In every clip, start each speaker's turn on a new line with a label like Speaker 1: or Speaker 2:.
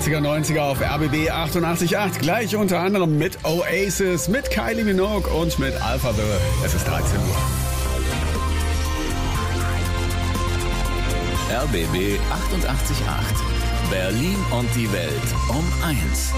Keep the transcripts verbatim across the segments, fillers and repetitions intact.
Speaker 1: achtziger, neunziger auf R B B achtundachtzig Komma acht. Gleich unter anderem mit Oasis, mit Kylie Minogue und mit Alphaville. Es ist dreizehn Uhr.
Speaker 2: R B B achtundachtzig Komma acht. Berlin und die Welt um eins.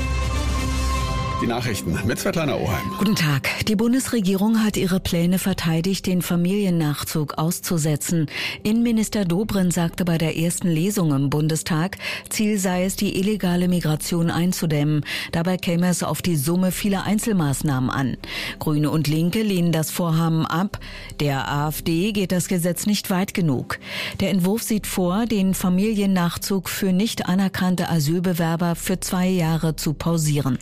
Speaker 1: Die Nachrichten mit Svetlana Oheim.
Speaker 3: Guten Tag. Die Bundesregierung hat ihre Pläne verteidigt, den Familiennachzug auszusetzen. Innenminister Dobrindt sagte bei der ersten Lesung im Bundestag, Ziel sei es, die illegale Migration einzudämmen. Dabei käme es auf die Summe vieler Einzelmaßnahmen an. Grüne und Linke lehnen das Vorhaben ab. Der AfD geht das Gesetz nicht weit genug. Der Entwurf sieht vor, den Familiennachzug für nicht anerkannte Asylbewerber für zwei Jahre zu pausieren.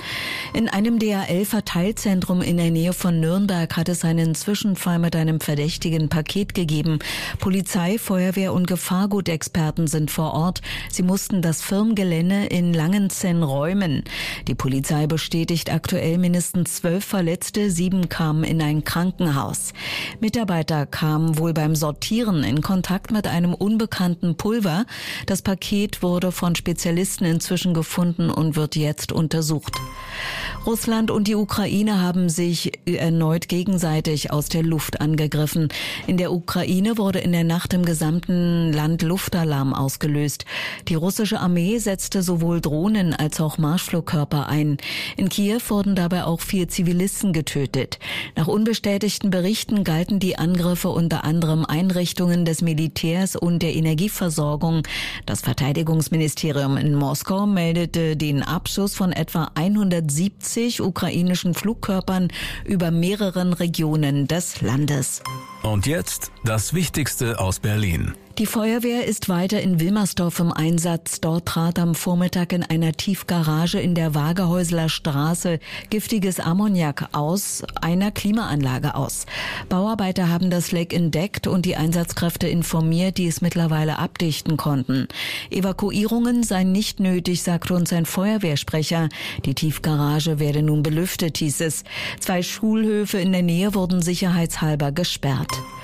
Speaker 3: In einem D H L-Verteilzentrum in der Nähe von Nürnberg hat es einen Zwischenfall mit einem verdächtigen Paket gegeben. Polizei, Feuerwehr und Gefahrgutexperten sind vor Ort. Sie mussten das Firmengelände in Langenzenn räumen. Die Polizei bestätigt aktuell mindestens zwölf Verletzte, sieben kamen in ein Krankenhaus. Mitarbeiter kamen wohl beim Sortieren in Kontakt mit einem unbekannten Pulver. Das Paket wurde von Spezialisten inzwischen gefunden und wird jetzt untersucht. Russland und die Ukraine haben sich erneut gegenseitig aus der Luft angegriffen. In der Ukraine wurde in der Nacht im gesamten Land Luftalarm ausgelöst. Die russische Armee setzte sowohl Drohnen als auch Marschflugkörper ein. In Kiew wurden dabei auch vier Zivilisten getötet. Nach unbestätigten Berichten galten die Angriffe unter anderem Einrichtungen des Militärs und der Energieversorgung. Das Verteidigungsministerium in Moskau meldete den Abschuss von etwa hundertsiebzig ukrainischen Flugkörpern über mehreren Regionen des Landes.
Speaker 2: Und jetzt das Wichtigste aus Berlin.
Speaker 3: Die Feuerwehr ist weiter in Wilmersdorf im Einsatz. Dort trat am Vormittag in einer Tiefgarage in der Wagehäusler Straße giftiges Ammoniak aus einer Klimaanlage aus. Bauarbeiter haben das Leck entdeckt und die Einsatzkräfte informiert, die es mittlerweile abdichten konnten. Evakuierungen seien nicht nötig, sagte uns ein Feuerwehrsprecher. Die Tiefgarage werde nun belüftet, hieß es. Zwei Schulhöfe in der Nähe wurden sicherheitshalber gesperrt.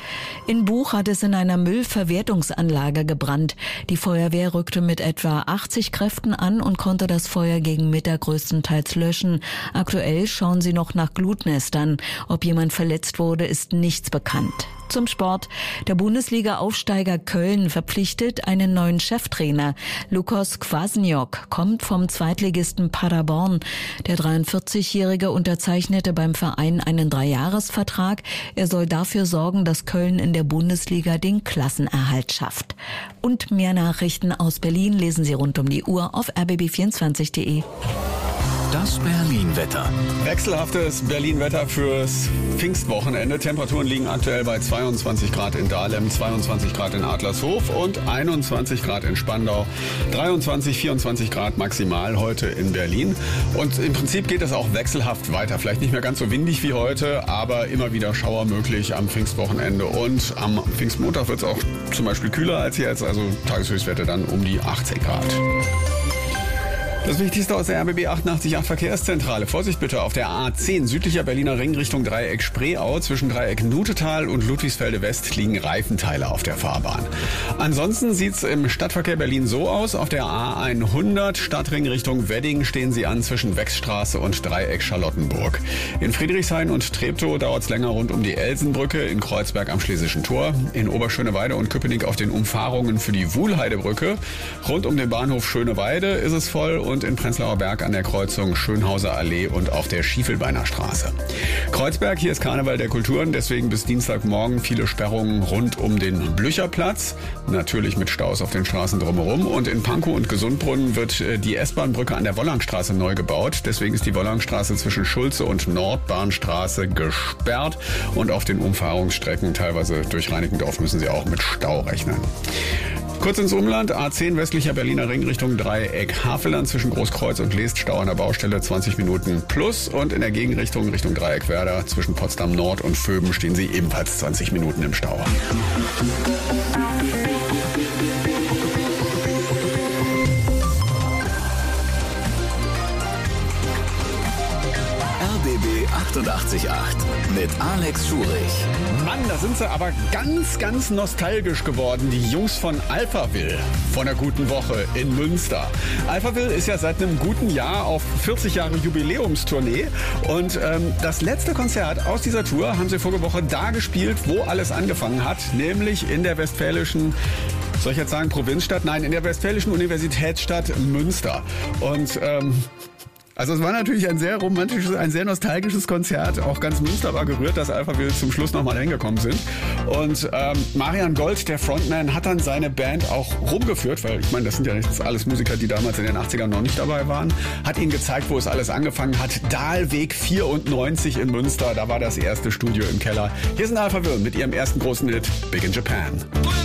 Speaker 3: In Buch hat es in einer Müllverwertungsanlage gebrannt. Die Feuerwehr rückte mit etwa achtzig Kräften an und konnte das Feuer gegen Mittag größtenteils löschen. Aktuell schauen sie noch nach Glutnestern. Ob jemand verletzt wurde, ist nichts bekannt. Zum Sport. Der Bundesliga-Aufsteiger Köln verpflichtet einen neuen Cheftrainer. Lukas Kwasniok kommt vom Zweitligisten Paderborn. Der dreiundvierzigjährige unterzeichnete beim Verein einen Dreijahresvertrag. Er soll dafür sorgen, dass Köln in der Bundesliga den Klassenerhalt schafft. Und mehr Nachrichten aus Berlin lesen Sie rund um die Uhr auf r b b vierundzwanzig punkt de.
Speaker 2: Das Berlin-Wetter.
Speaker 1: Wechselhaftes Berlin-Wetter fürs Pfingstwochenende. Temperaturen liegen aktuell bei zweiundzwanzig Grad in Dahlem, zweiundzwanzig Grad in Adlershof und einundzwanzig Grad in Spandau. dreiundzwanzig, vierundzwanzig Grad maximal heute in Berlin. Und im Prinzip geht es auch wechselhaft weiter. Vielleicht nicht mehr ganz so windig wie heute, aber immer wieder Schauer möglich am Pfingstwochenende. Und am Pfingstmontag wird es auch zum Beispiel kühler als jetzt. Also Tageshöchstwerte dann um die achtzehn Grad. Das Wichtigste aus der R B B achtundachtzig Komma acht Verkehrszentrale. Vorsicht bitte auf der A zehn, südlicher Berliner Ring Richtung Dreieck Spreeau. Zwischen Dreieck Nutetal und Ludwigsfelde West liegen Reifenteile auf der Fahrbahn. Ansonsten sieht's im Stadtverkehr Berlin so aus. Auf der A hundert, Stadtring Richtung Wedding, stehen Sie an zwischen Wechsstraße und Dreieck Charlottenburg. In Friedrichshain und Treptow dauert's länger rund um die Elsenbrücke, in Kreuzberg am Schlesischen Tor, in Oberschöneweide und Köpenick auf den Umfahrungen für die Wuhlheidebrücke. Rund um den Bahnhof Schöneweide ist es voll und in Prenzlauer Berg an der Kreuzung Schönhauser Allee und auf der Schiefelbeiner Straße. Kreuzberg, hier ist Karneval der Kulturen, deswegen bis Dienstagmorgen viele Sperrungen rund um den Blücherplatz. Natürlich mit Staus auf den Straßen drumherum. Und in Pankow und Gesundbrunnen wird die S-Bahn-Brücke an der Wollangstraße neu gebaut. Deswegen ist die Wollangstraße zwischen Schulze und Nordbahnstraße gesperrt. Und auf den Umfahrungsstrecken, teilweise durch Reinickendorf, müssen Sie auch mit Stau rechnen. Kurz ins Umland, A zehn westlicher Berliner Ring Richtung Dreieck Havelland zwischen Großkreuz und Leest, Stau an der Baustelle zwanzig Minuten plus, und in der Gegenrichtung Richtung Dreieck Werder zwischen Potsdam Nord und Vöben stehen Sie ebenfalls zwanzig Minuten im Stau.
Speaker 2: R B B achtundachtzig Komma acht mit Alex Schurich.
Speaker 1: Mann, da sind sie aber ganz, ganz nostalgisch geworden, die Jungs von Alphaville von der guten Woche in Münster. Alphaville ist ja seit einem guten Jahr auf vierzig Jahre Jubiläumstournee und ähm, das letzte Konzert aus dieser Tour haben sie vorige Woche da gespielt, wo alles angefangen hat, nämlich in der westfälischen, soll ich jetzt sagen Provinzstadt? Nein, in der westfälischen Universitätsstadt Münster. Und ähm, also es war natürlich ein sehr romantisches, ein sehr nostalgisches Konzert. Auch ganz Münster war gerührt, dass Alphaville zum Schluss nochmal hingekommen sind. Und ähm, Marian Gold, der Frontman, hat dann seine Band auch rumgeführt, weil ich meine, das sind ja nicht alles Musiker, die damals in den achtzigern noch nicht dabei waren. Hat ihnen gezeigt, wo es alles angefangen hat. Dahlweg vierundneunzig in Münster, da war das erste Studio im Keller. Hier sind Alphaville mit ihrem ersten großen Hit, Big in Japan.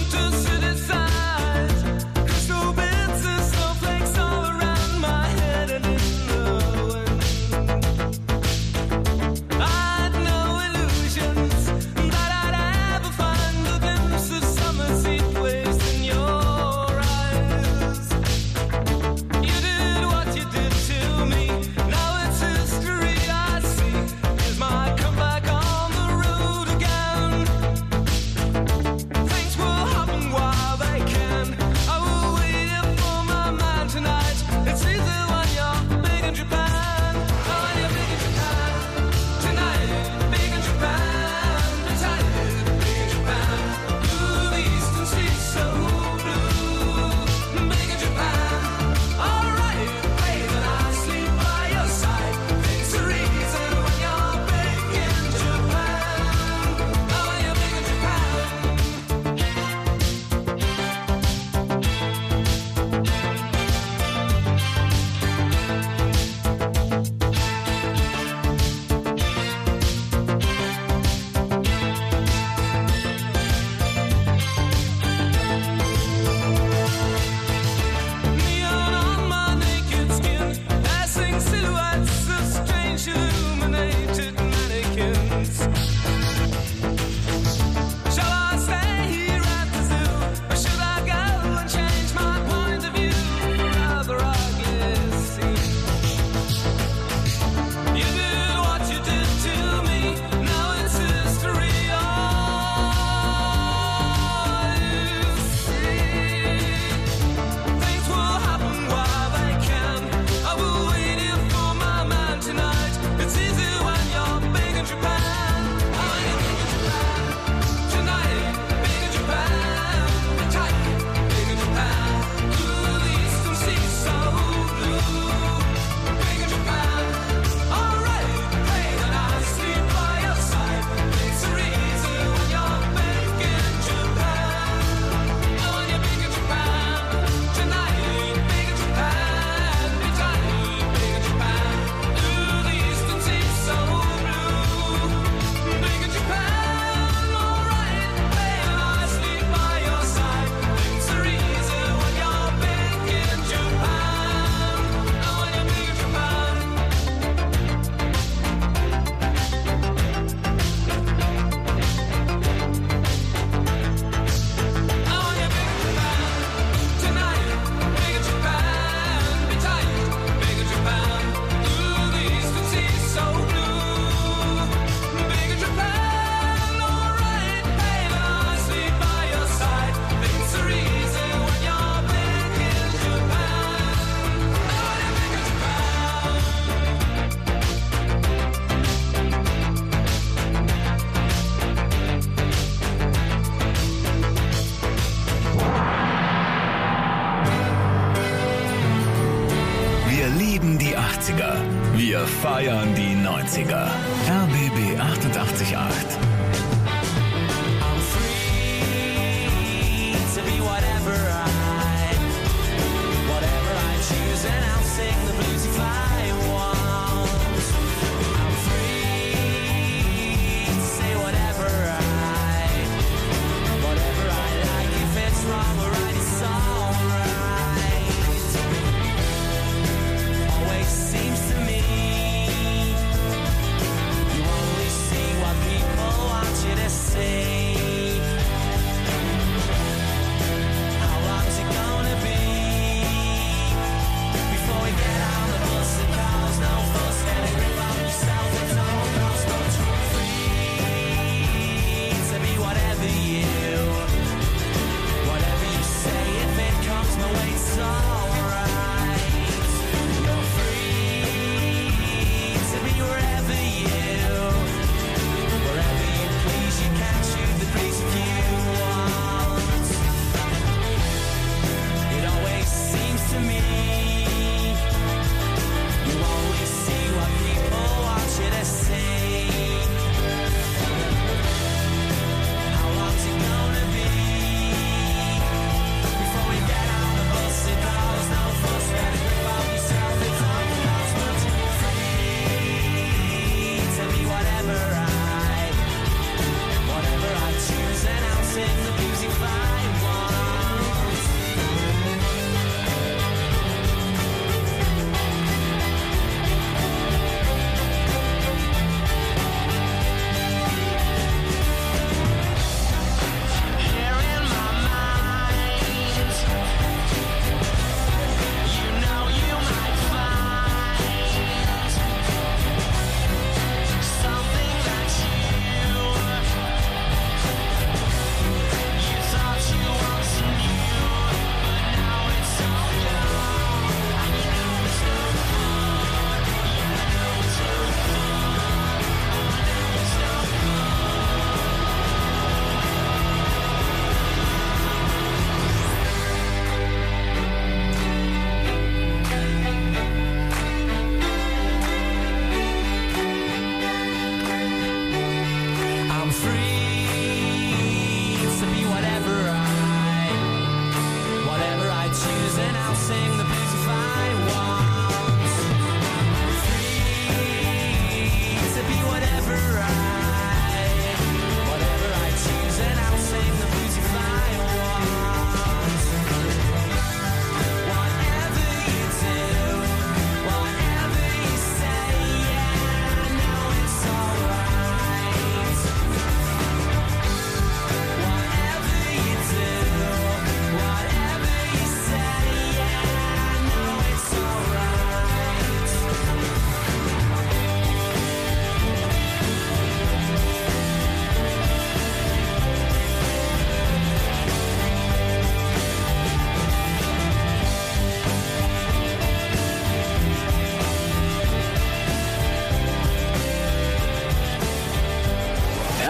Speaker 2: Wir feiern die neunziger. R B B achtundachtzig Komma acht.
Speaker 4: Seems to me you only see what people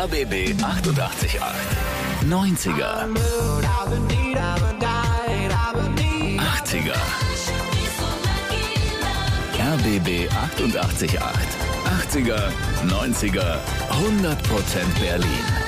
Speaker 2: R B B achtundachtzig Komma acht. neunziger. achtziger. R B B achtundachtzig Komma acht. achtziger, neunziger, hundert Prozent Berlin.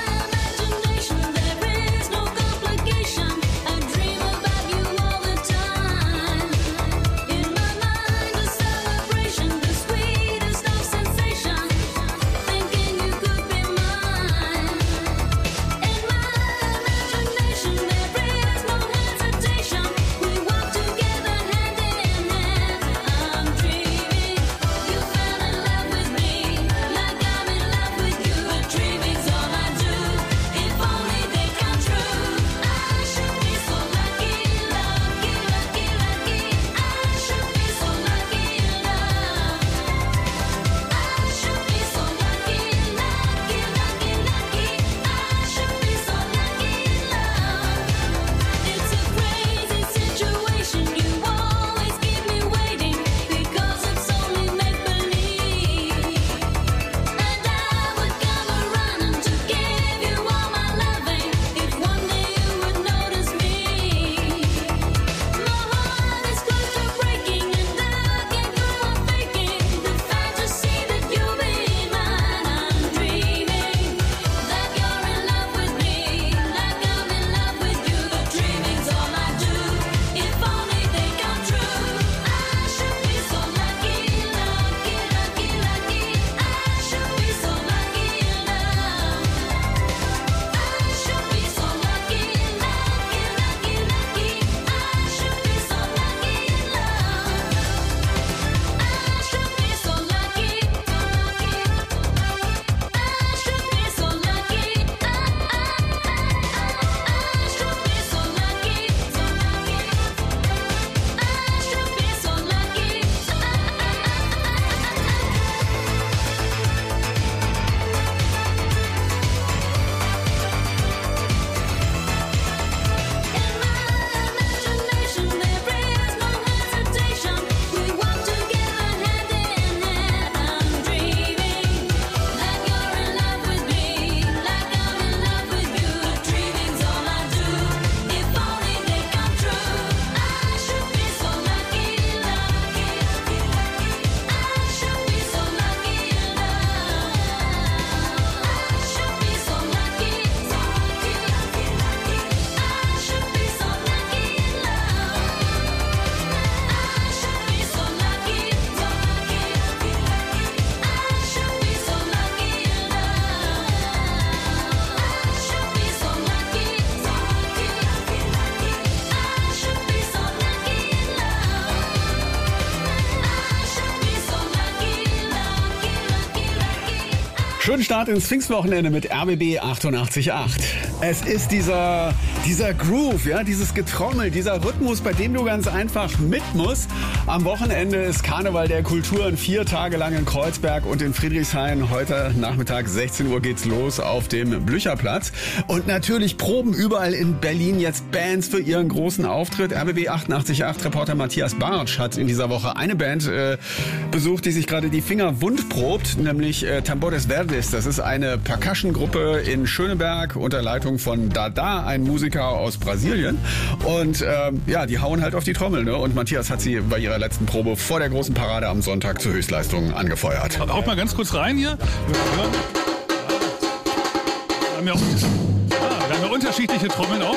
Speaker 1: Schönen Start ins Pfingstwochenende mit R B B achtundachtzig Komma acht. Es ist dieser, dieser Groove, ja, dieses Getrommel, dieser Rhythmus, bei dem du ganz einfach mit musst. Am Wochenende ist Karneval der Kulturen, vier Tage lang in Kreuzberg und in Friedrichshain. Heute Nachmittag sechzehn Uhr geht's los auf dem Blücherplatz. Und natürlich proben überall in Berlin jetzt Bands für ihren großen Auftritt. R B B achtundachtzig Komma acht Reporter Matthias Bartsch hat in dieser Woche eine Band äh, besucht, die sich gerade die Finger wund probt, nämlich äh, Tambores Verdes. Das ist eine Percussion-Gruppe in Schöneberg unter Leitung von Dada, ein Musiker aus Brasilien. Und ähm, ja, die hauen halt auf die Trommel, ne? Und Matthias hat sie bei ihrer letzten Probe vor der großen Parade am Sonntag zur Höchstleistung angefeuert.
Speaker 4: Haut mal ganz kurz rein hier. Wir haben ja, auch, ja, wir haben ja unterschiedliche Trommeln auch.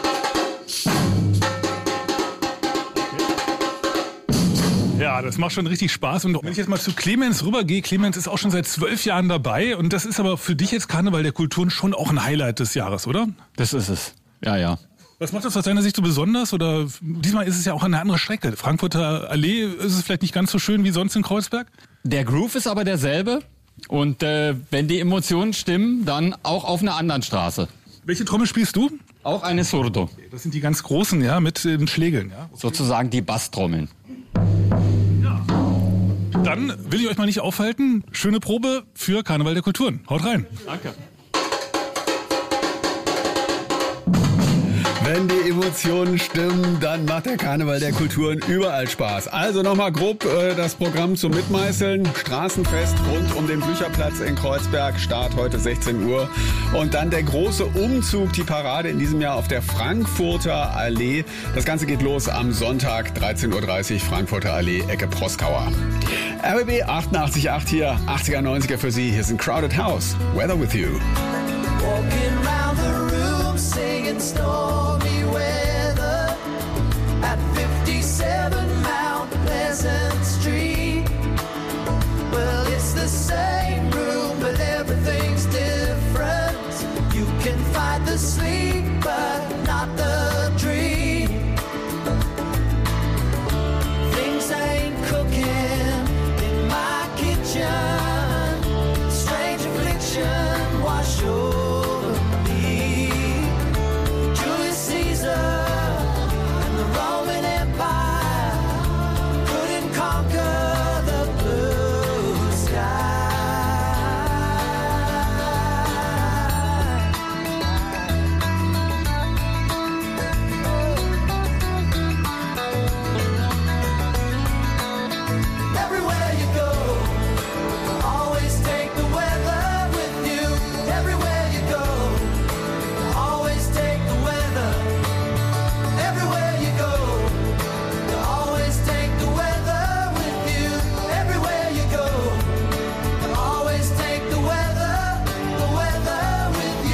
Speaker 4: Ja, das macht schon richtig Spaß. Und wenn ich jetzt mal zu Clemens rübergehe, Clemens ist auch schon seit zwölf Jahren dabei. Und das ist aber für dich jetzt Karneval der Kulturen schon auch ein Highlight des Jahres, oder?
Speaker 5: Das ist es. Ja, ja.
Speaker 4: Was macht das aus deiner Sicht so besonders? Oder diesmal ist es ja auch eine andere Strecke. Frankfurter Allee ist es vielleicht nicht ganz so schön wie sonst in Kreuzberg?
Speaker 5: Der Groove ist aber derselbe. Und äh, wenn die Emotionen stimmen, dann auch auf einer anderen Straße.
Speaker 4: Welche Trommel spielst du?
Speaker 5: Auch eine Surdo.
Speaker 4: Das sind die ganz großen, ja, mit den Schlägeln. Ja? Okay.
Speaker 5: Sozusagen die Basstrommeln.
Speaker 4: Ja. Dann will ich euch mal nicht aufhalten. Schöne Probe für Karneval der Kulturen. Haut rein.
Speaker 5: Danke.
Speaker 1: Wenn die Emotionen stimmen, dann macht der Karneval der Kulturen überall Spaß. Also nochmal grob äh, das Programm zum Mitmeißeln. Straßenfest rund um den Blücherplatz in Kreuzberg, Start heute sechzehn Uhr. Und dann der große Umzug, die Parade in diesem Jahr auf der Frankfurter Allee. Das Ganze geht los am Sonntag, dreizehn Uhr dreißig, Frankfurter Allee, Ecke Proskauer. R B B achtundachtzig Komma acht hier, achtziger, neunziger für Sie. Hier sind Crowded House, Weather With You.
Speaker 6: Walking round the room, singing stormy weather at fifty-seven Mount Pleasant Street. Well, it's the same room, but everything's different. You can fight the sleep, but not the dream. Things ain't cooking in my kitchen. Strange affliction wash over me. Julius Caesar and the Roman Empire couldn't conquer the blue sky. Everywhere you go, always take the weather with you. Everywhere you go, always take the weather. Everywhere you go, always take the weather with you. Everywhere you go, always take the weather, the weather with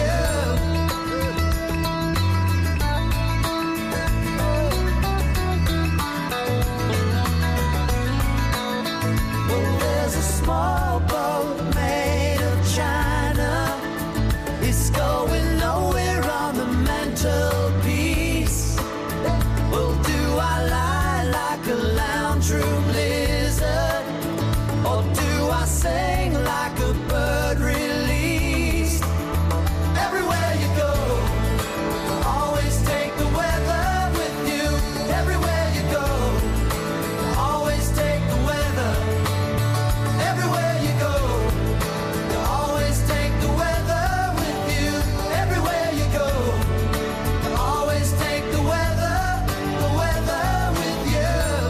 Speaker 6: you. Well, there's a small boat made of china. It's going nowhere on the mantelpiece. Well, do I lie like a lounge room lizard? Or do I sing like a bird released? Everywhere you go, always take the weather with you. Everywhere you go, always take the weather. Everywhere you go, you always take the weather with you. Everywhere you go, you always take the weather, the weather with you.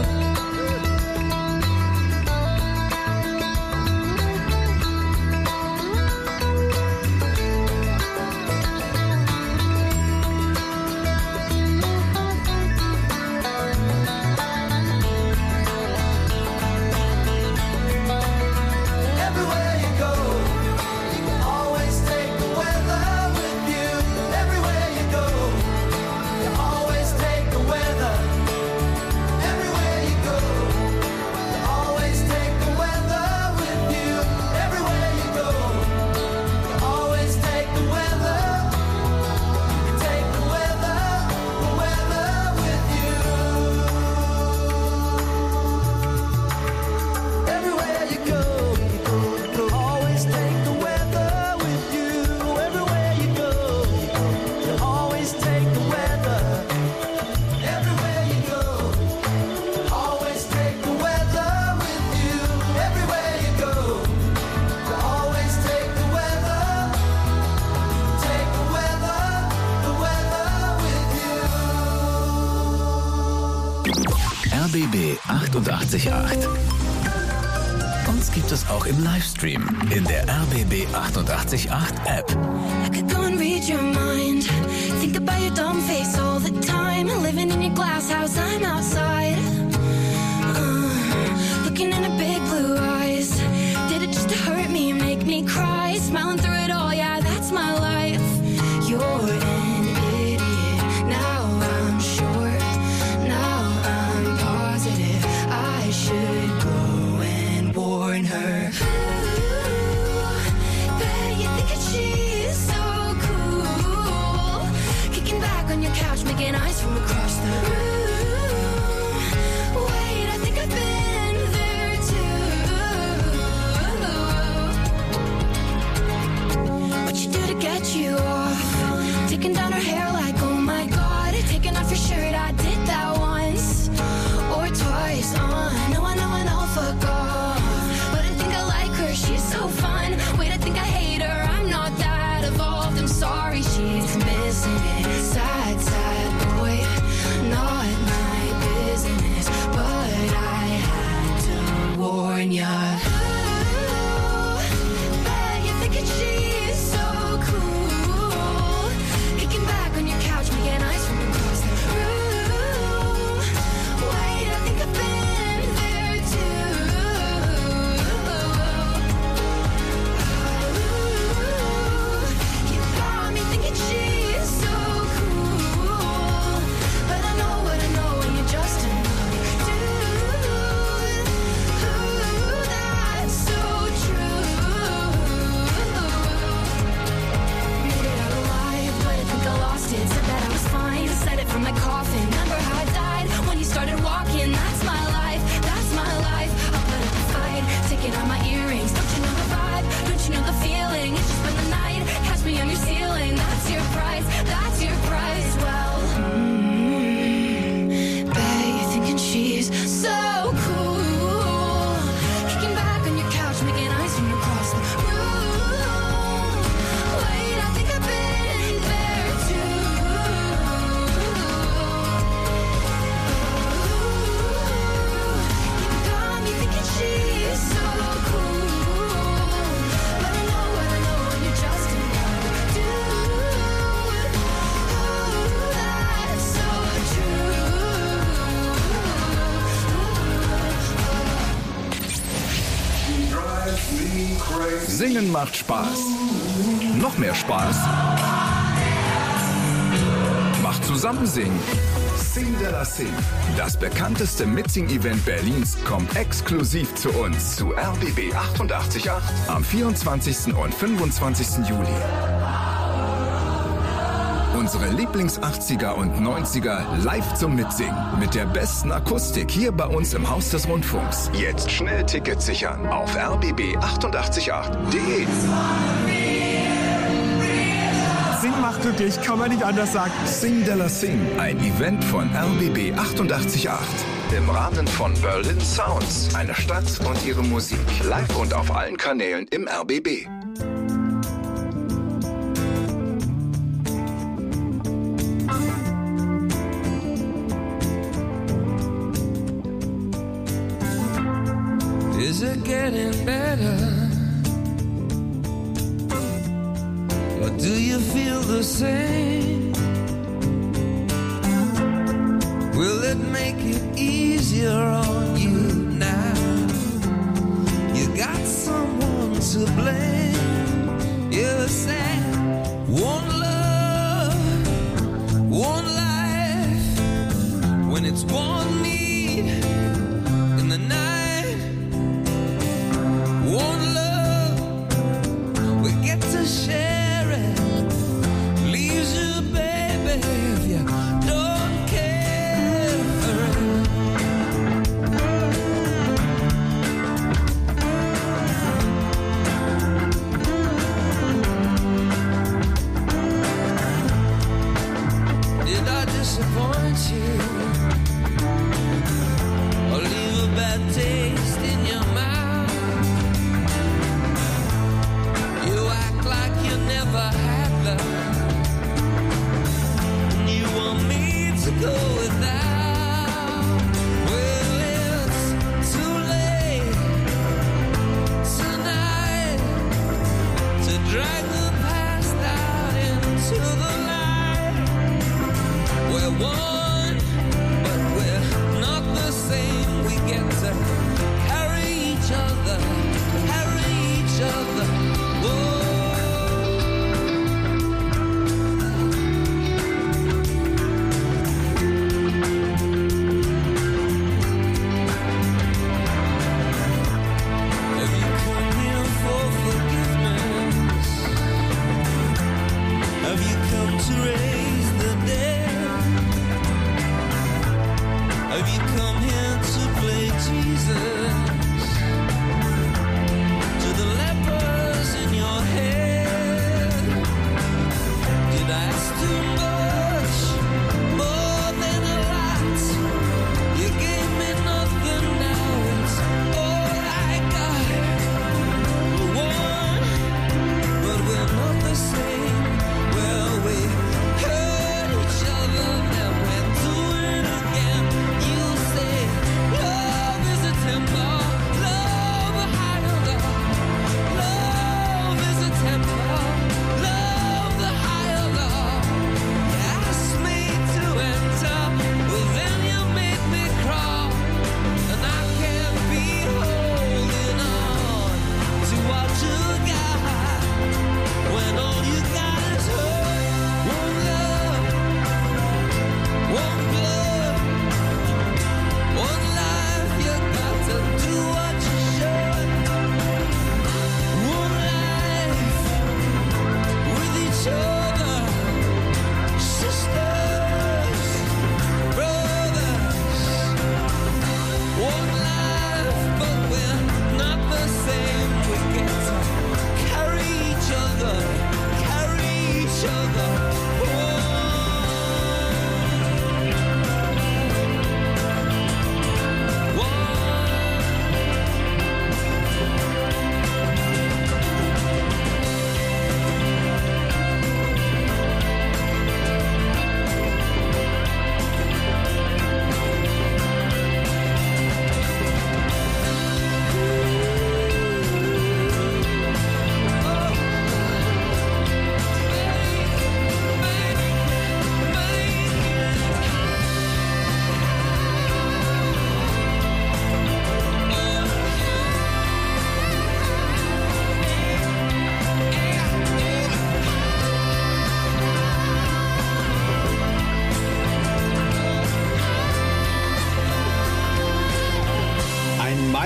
Speaker 6: Everywhere you go, you always take the weather with you. Everywhere you go, you always take the weather. Everywhere you go, you always take the weather with you. Everywhere you go, you always take the weather. You take the weather, the weather with you. Everywhere you go, you go, you go. Always take the weather with you. Everywhere you go, you go, you always take the weather. Everywhere you go, always take the weather with you. Everywhere you go, you always take the weather. Take the weather, the weather with you.
Speaker 2: R B B achtundachtzig Komma acht. Uns gibt es auch im Livestream in der R B B achtundachtzig Komma acht App.
Speaker 7: I could go and read your mind. Think about your dumb face all the time. Living in your glass house, I'm outside. Uh, looking into big blue eyes. Did it just to hurt me, make me cry? Smiling through it all, yeah, that's my life. You're an idiot. Now I'm sure. Now I'm positive. I should go and warn her. Bet you think that she's so cool. Kicking back on your couch, making eyes from across the room. Wait, I think I've been there too. What you do to get you off? Taking down her hair like, oh my god. Taking off your shirt, I did that once or twice. Uh, no, I know, I know, fuck off. But I think I like her, she's so fun. Wait, I think I hate her, I'm not that evolved. I'm sorry, she's missing it. Sad, sad. me on your ceiling. That's your price, that's your price. Well, mm, bet you're thinking she's so cool. Kicking back on your couch, making eyes from across the room. Wait, I think I've been there too. You got me thinking she's so cool. But I know what I know, and you're just another dude. Oh, that's so true.
Speaker 8: Singen macht Spaß. Noch mehr Spaß macht Zusammensingen. Sing de la Sing. Das bekannteste Mitsing-Event Berlins kommt exklusiv zu uns zu R B B achtundachtzig Komma acht am vierundzwanzigsten und fünfundzwanzigsten Juli. Unsere Lieblings-achtziger und neunziger live zum Mitsingen. Mit der besten Akustik hier bei uns im Haus des Rundfunks. Jetzt schnell Tickets sichern auf r b b achtundachtzig Komma acht punkt de.
Speaker 9: Sing macht glücklich, kann man nicht anders sagen.
Speaker 8: Sing de la Sing, ein Event von R B B achtundachtzig Komma acht. Im Rahmen von Berlin Sounds, eine Stadt und ihre Musik. Live und auf allen Kanälen im R B B.
Speaker 6: Is it getting better? Or do you feel the same? Will it make it easier on you now? You got someone to blame. You said one love, one life. When it's one need in the night. One love, we get to share it. Leaves you, baby, if you don't care for it. Did I disappoint you? Or leave a bad taste in your mouth? Never had love, and you want me to go without. Well, it's too late tonight to drag the past out into the light. We're one, but we're not the same. We get to carry each other, carry each other. Whoa. Tempo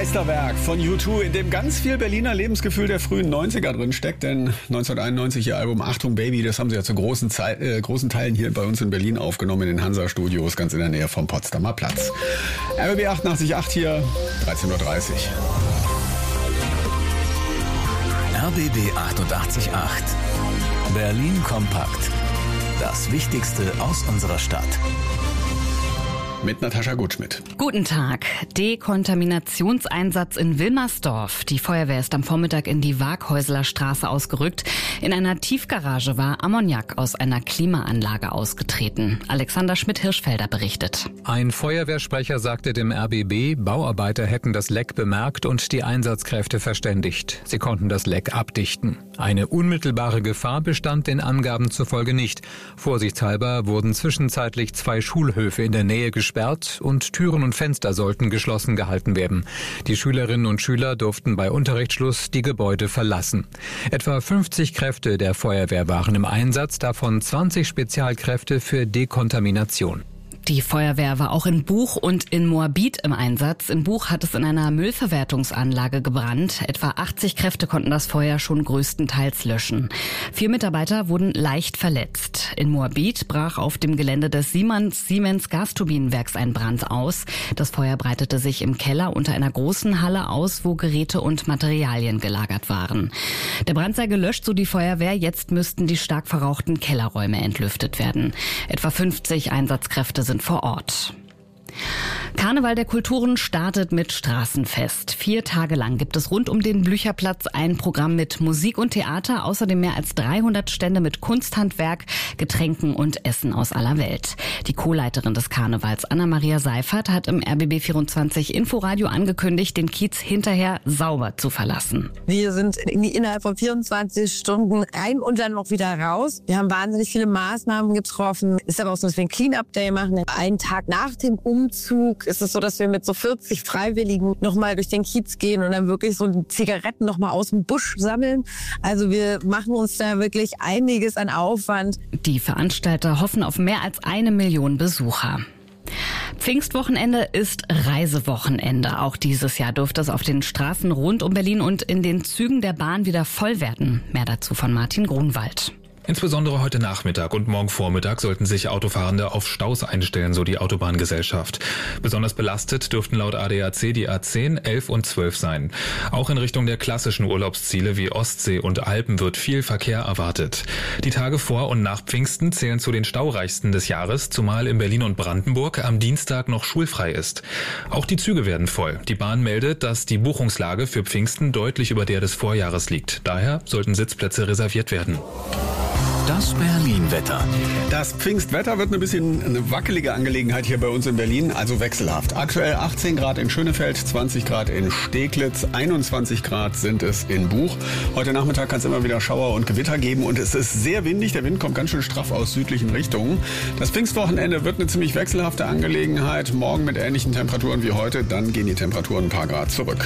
Speaker 1: Meisterwerk von U zwei, in dem ganz viel Berliner Lebensgefühl der frühen neunziger drin steckt, denn neunzehnhunderteinundneunzig ihr Album Achtung Baby, das haben sie ja zu großen, Zeit, äh, großen Teilen hier bei uns in Berlin aufgenommen, in den Hansa-Studios, ganz in der Nähe vom Potsdamer Platz. R B B achtundachtzig Komma acht hier, dreizehn Uhr dreißig.
Speaker 2: R B B achtundachtzig Komma acht. Berlin kompakt. Das Wichtigste aus unserer Stadt.
Speaker 1: Mit Natascha Gutschmidt.
Speaker 10: Guten Tag. Dekontaminationseinsatz in Wilmersdorf. Die Feuerwehr ist am Vormittag in die Waghäuseler Straße ausgerückt. In einer Tiefgarage war Ammoniak aus einer Klimaanlage ausgetreten. Alexander Schmidt-Hirschfelder berichtet.
Speaker 11: Ein Feuerwehrsprecher sagte dem R B B, Bauarbeiter hätten das Leck bemerkt und die Einsatzkräfte verständigt. Sie konnten das Leck abdichten. Eine unmittelbare Gefahr bestand den Angaben zufolge nicht. Vorsichtshalber wurden zwischenzeitlich zwei Schulhöfe in der Nähe gesperrt und Türen und Fenster sollten geschlossen gehalten werden. Die Schülerinnen und Schüler durften bei Unterrichtsschluss die Gebäude verlassen. Etwa fünfzig Kräfte der Feuerwehr waren im Einsatz, davon zwanzig Spezialkräfte für Dekontamination.
Speaker 10: Die Feuerwehr war auch in Buch und in Moabit im Einsatz. In Buch hat es in einer Müllverwertungsanlage gebrannt. Etwa achtzig Kräfte konnten das Feuer schon größtenteils löschen. Vier Mitarbeiter wurden leicht verletzt. In Moabit brach auf dem Gelände des Siemens, Siemens Gasturbinenwerks ein Brand aus. Das Feuer breitete sich im Keller unter einer großen Halle aus, wo Geräte und Materialien gelagert waren. Der Brand sei gelöscht, so die Feuerwehr. Jetzt müssten die stark verrauchten Kellerräume entlüftet werden. Etwa fünfzig Einsatzkräfte sind vor Ort. Karneval der Kulturen startet mit Straßenfest. Vier Tage lang gibt es rund um den Blücherplatz ein Programm mit Musik und Theater, außerdem mehr als dreihundert Stände mit Kunsthandwerk, Getränken und Essen aus aller Welt. Die Co-Leiterin des Karnevals, Anna-Maria Seifert, hat im R B B vierundzwanzig Inforadio angekündigt, den Kiez hinterher sauber zu verlassen.
Speaker 12: Wir sind innerhalb von vierundzwanzig Stunden rein und dann noch wieder raus. Wir haben wahnsinnig viele Maßnahmen getroffen. Ist aber auch so, dass wir einen Clean-Up-Day machen. Einen Tag nach dem Umzug ist es so, dass wir mit so vierzig Freiwilligen nochmal durch den Kiez gehen und dann wirklich so die Zigaretten nochmal aus dem Busch sammeln. Also wir machen uns da wirklich einiges an Aufwand.
Speaker 10: Die Veranstalter hoffen auf mehr als eine Million Besucher. Pfingstwochenende ist Reisewochenende. Auch dieses Jahr dürfte es auf den Straßen rund um Berlin und in den Zügen der Bahn wieder voll werden. Mehr dazu von Martin Grunwald.
Speaker 13: Insbesondere heute Nachmittag und morgen Vormittag sollten sich Autofahrende auf Staus einstellen, so die Autobahngesellschaft. Besonders belastet dürften laut A D A C die A zehn, elf und zwölf sein. Auch in Richtung der klassischen Urlaubsziele wie Ostsee und Alpen wird viel Verkehr erwartet. Die Tage vor und nach Pfingsten zählen zu den staureichsten des Jahres, zumal in Berlin und Brandenburg am Dienstag noch schulfrei ist. Auch die Züge werden voll. Die Bahn meldet, dass die Buchungslage für Pfingsten deutlich über der des Vorjahres liegt. Daher sollten Sitzplätze reserviert werden.
Speaker 2: Das Berlin-Wetter.
Speaker 1: Das Pfingstwetter wird ein bisschen eine wackelige Angelegenheit hier bei uns in Berlin, also wechselhaft. Aktuell achtzehn Grad in Schönefeld, zwanzig Grad in Steglitz, einundzwanzig Grad sind es in Buch. Heute Nachmittag kann es immer wieder Schauer und Gewitter geben und es ist sehr windig. Der Wind kommt ganz schön straff aus südlichen Richtungen. Das Pfingstwochenende wird eine ziemlich wechselhafte Angelegenheit. Morgen mit ähnlichen Temperaturen wie heute, dann gehen die Temperaturen ein paar Grad zurück.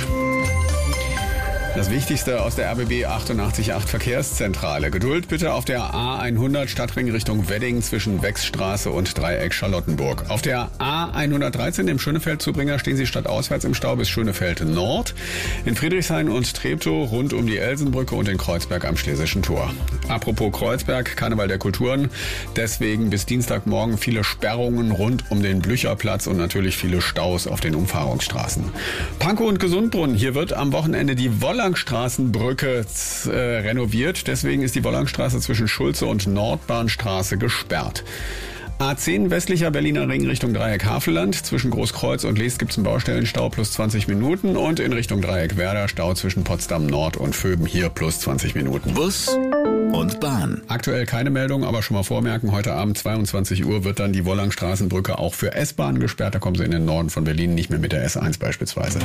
Speaker 1: Das Wichtigste aus der R B B achtundachtzig Komma acht Verkehrszentrale. Geduld bitte auf der A hundert Stadtring Richtung Wedding zwischen Wechsstraße und Dreieck Charlottenburg. Auf der A hundertdreizehn, dem Schönefeld-Zubringer, stehen Sie stadtauswärts im Stau bis Schönefeld Nord. In Friedrichshain und Treptow rund um die Elsenbrücke und in Kreuzberg am Schlesischen Tor. Apropos Kreuzberg, Karneval der Kulturen. Deswegen bis Dienstagmorgen viele Sperrungen rund um den Blücherplatz und natürlich viele Staus auf den Umfahrungsstraßen. Pankow und Gesundbrunnen, hier wird am Wochenende die Wolle Wollangstraßenbrücke äh, renoviert. Deswegen ist die Wollangstraße zwischen Schulze und Nordbahnstraße gesperrt. A zehn westlicher Berliner Ring Richtung Dreieck Havelland. Zwischen Großkreuz und Leest gibt es einen Baustellenstau plus zwanzig Minuten. Und in Richtung Dreieck Werder Stau zwischen Potsdam Nord und Vöben hier plus zwanzig Minuten.
Speaker 2: Bus und Bahn.
Speaker 1: Aktuell keine Meldung, aber schon mal vormerken, heute Abend zweiundzwanzig Uhr wird dann die Wollangstraßenbrücke auch für S-Bahn gesperrt. Da kommen Sie in den Norden von Berlin nicht mehr mit der S eins beispielsweise.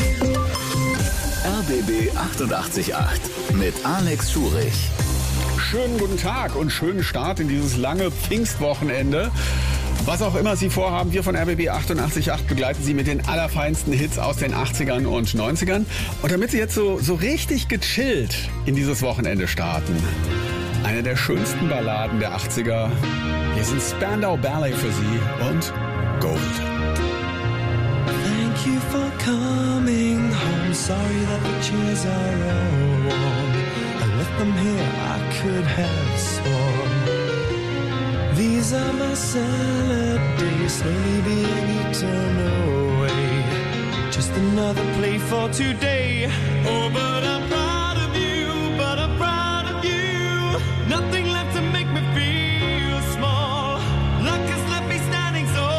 Speaker 2: R B B achtundachtzig Komma acht mit Alex Schurich.
Speaker 1: Schönen guten Tag und schönen Start in dieses lange Pfingstwochenende. Was auch immer Sie vorhaben, wir von R B B achtundachtzig Komma acht begleiten Sie mit den allerfeinsten Hits aus den achtzigern und neunzigern. Und damit Sie jetzt so, so richtig gechillt in dieses Wochenende starten, eine der schönsten Balladen der achtziger. Hier sind Spandau Ballet für Sie und Gold.
Speaker 6: Thank you for coming home. Sorry that the chairs are all warm. I left them here, I could have sworn. These are my salad days, slowly being eaten away. Just another play for today. Oh, but I'm proud of you, but I'm proud of you. Nothing left to make me feel small. Luck has left me standing so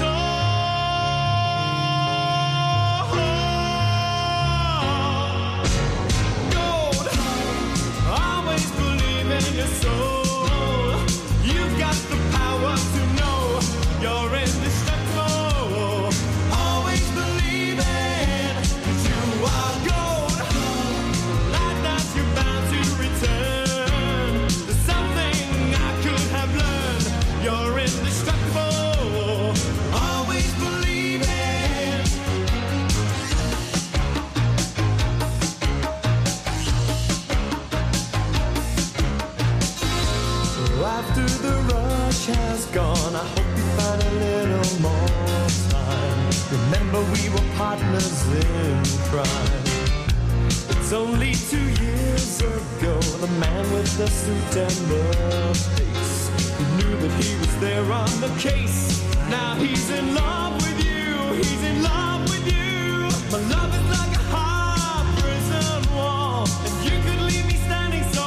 Speaker 6: tall. Gold, always believe in your soul. You've got the power to know you're indestructible. Always believe in you are gold. Like that you're bound to return. There's something I could have learned. You're indestructible. Always believe in. After the rush has gone, I hope you find a little more time. Remember we were partners in crime. It's only two years ago, the man with the suit and the face, he knew that he was there on the case. Now he's in love with you, he's in love with you. My love is like a hard prison wall, and you could leave me standing so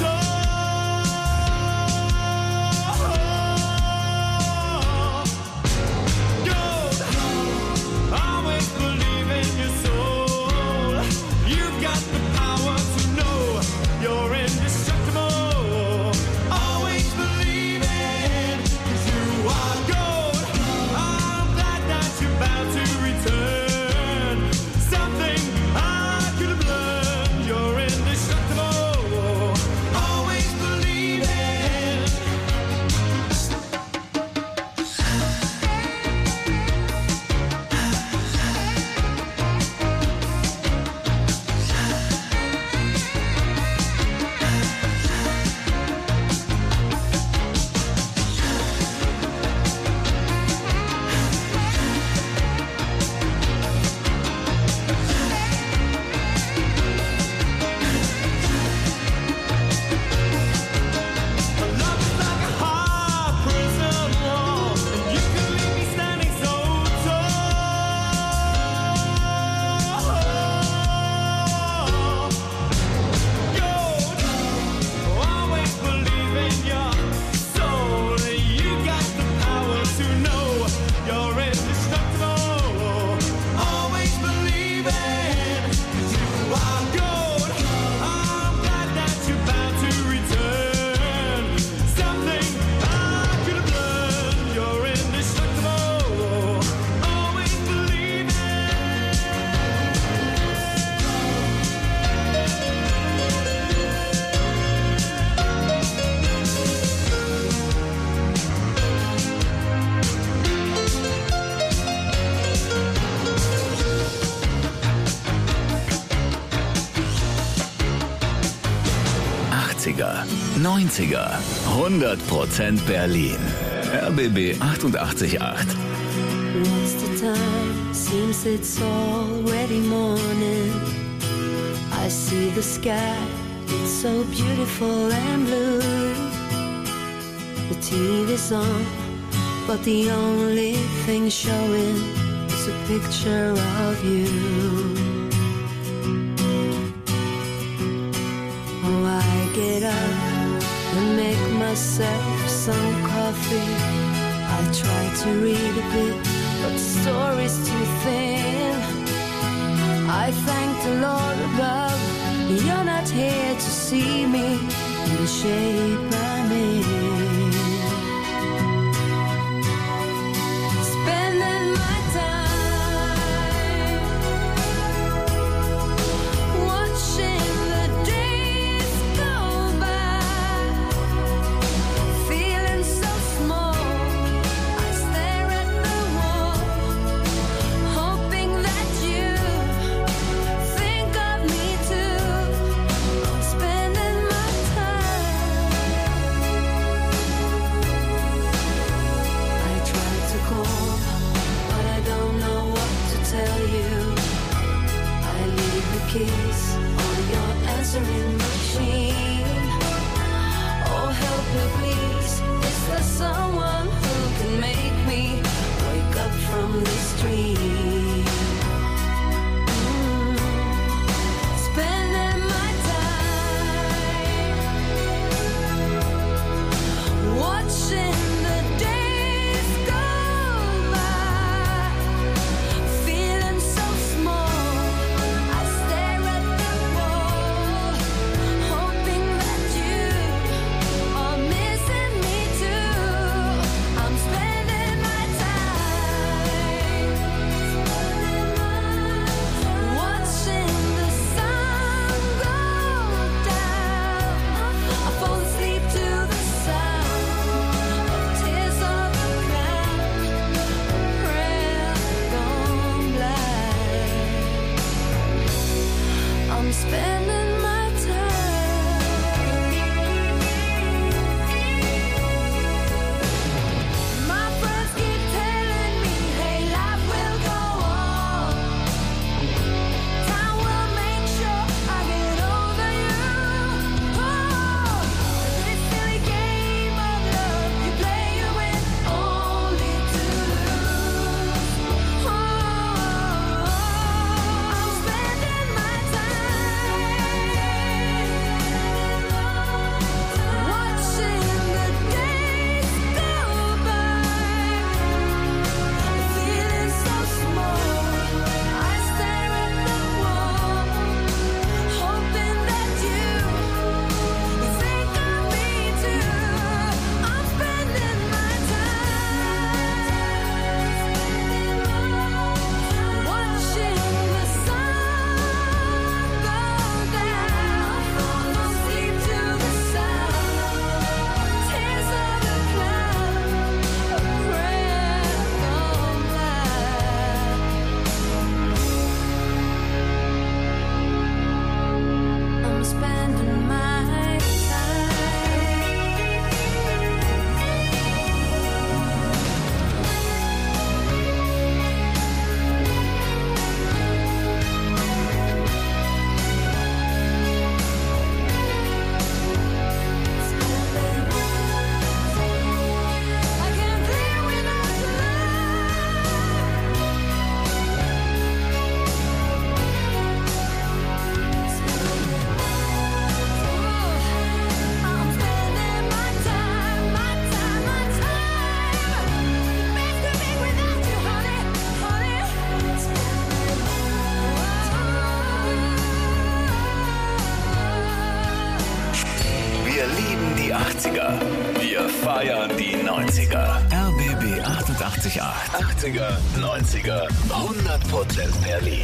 Speaker 2: neunziger, hundert Prozent Berlin. R B B achtundachtzig Komma acht.
Speaker 14: What's the time? Seems it's already morning. I see the sky, it's so beautiful and blue. The T V's on, but the only thing showing is a picture of you. Oh, I get up and make myself some coffee. I try to read a bit, but the story's too thin. I thank the Lord above, you're not here to see me in the shape I'm in. Spending my time watching the days go by, feeling so small. I stare at the wall, hoping that you think of me too. I'm spending my time
Speaker 2: achtzig Komma acht. achtziger, neunziger, hundert Prozent Berlin.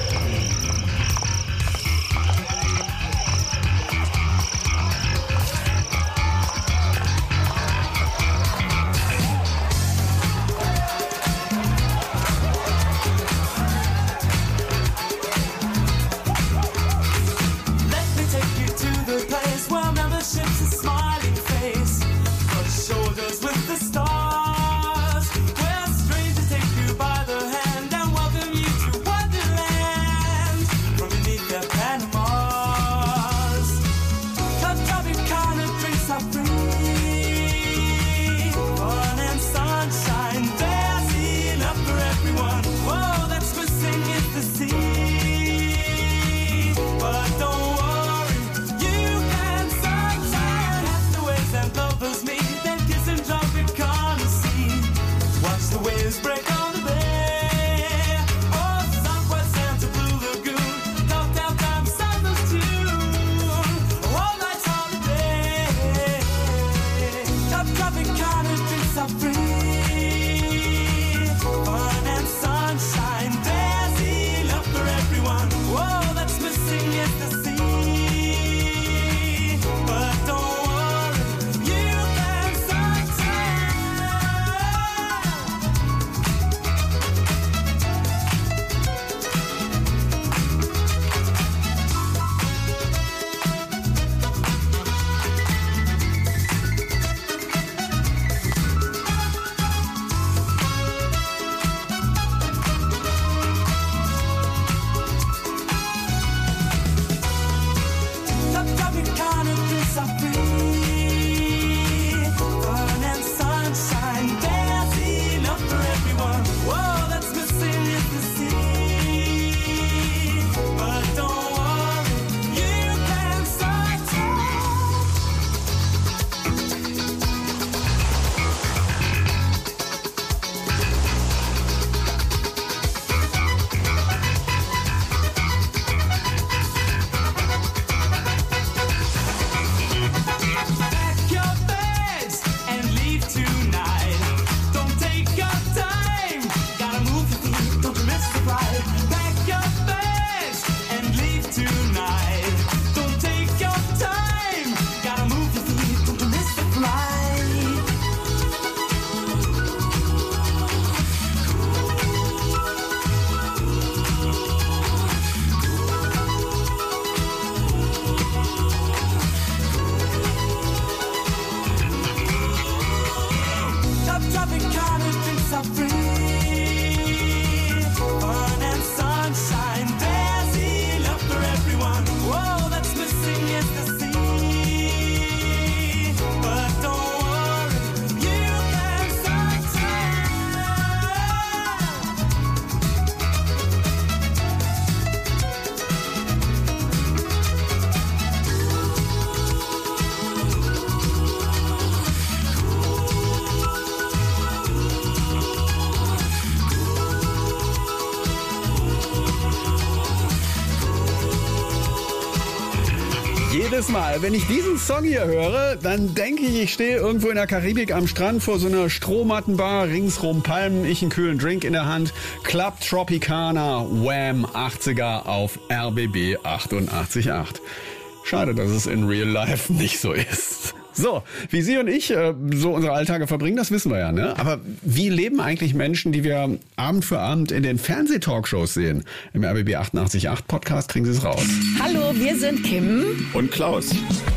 Speaker 1: Jedes Mal, wenn ich diesen Song hier höre, dann denke ich, ich stehe irgendwo in der Karibik am Strand vor so einer Strohmattenbar, ringsrum Palmen, ich einen kühlen Drink in der Hand. Club Tropicana, Wham, achtziger auf R B B achtundachtzig Komma acht. Schade, dass es in Real Life nicht so ist. So, wie Sie und ich äh, so unsere Alltage verbringen, das wissen wir ja, ne? Aber wie leben eigentlich Menschen, die wir Abend für Abend in den Fernsehtalkshows sehen? Im R B B achtundachtzig Komma acht Podcast kriegen Sie es raus.
Speaker 15: Hallo, wir sind Kim
Speaker 8: und Klaus.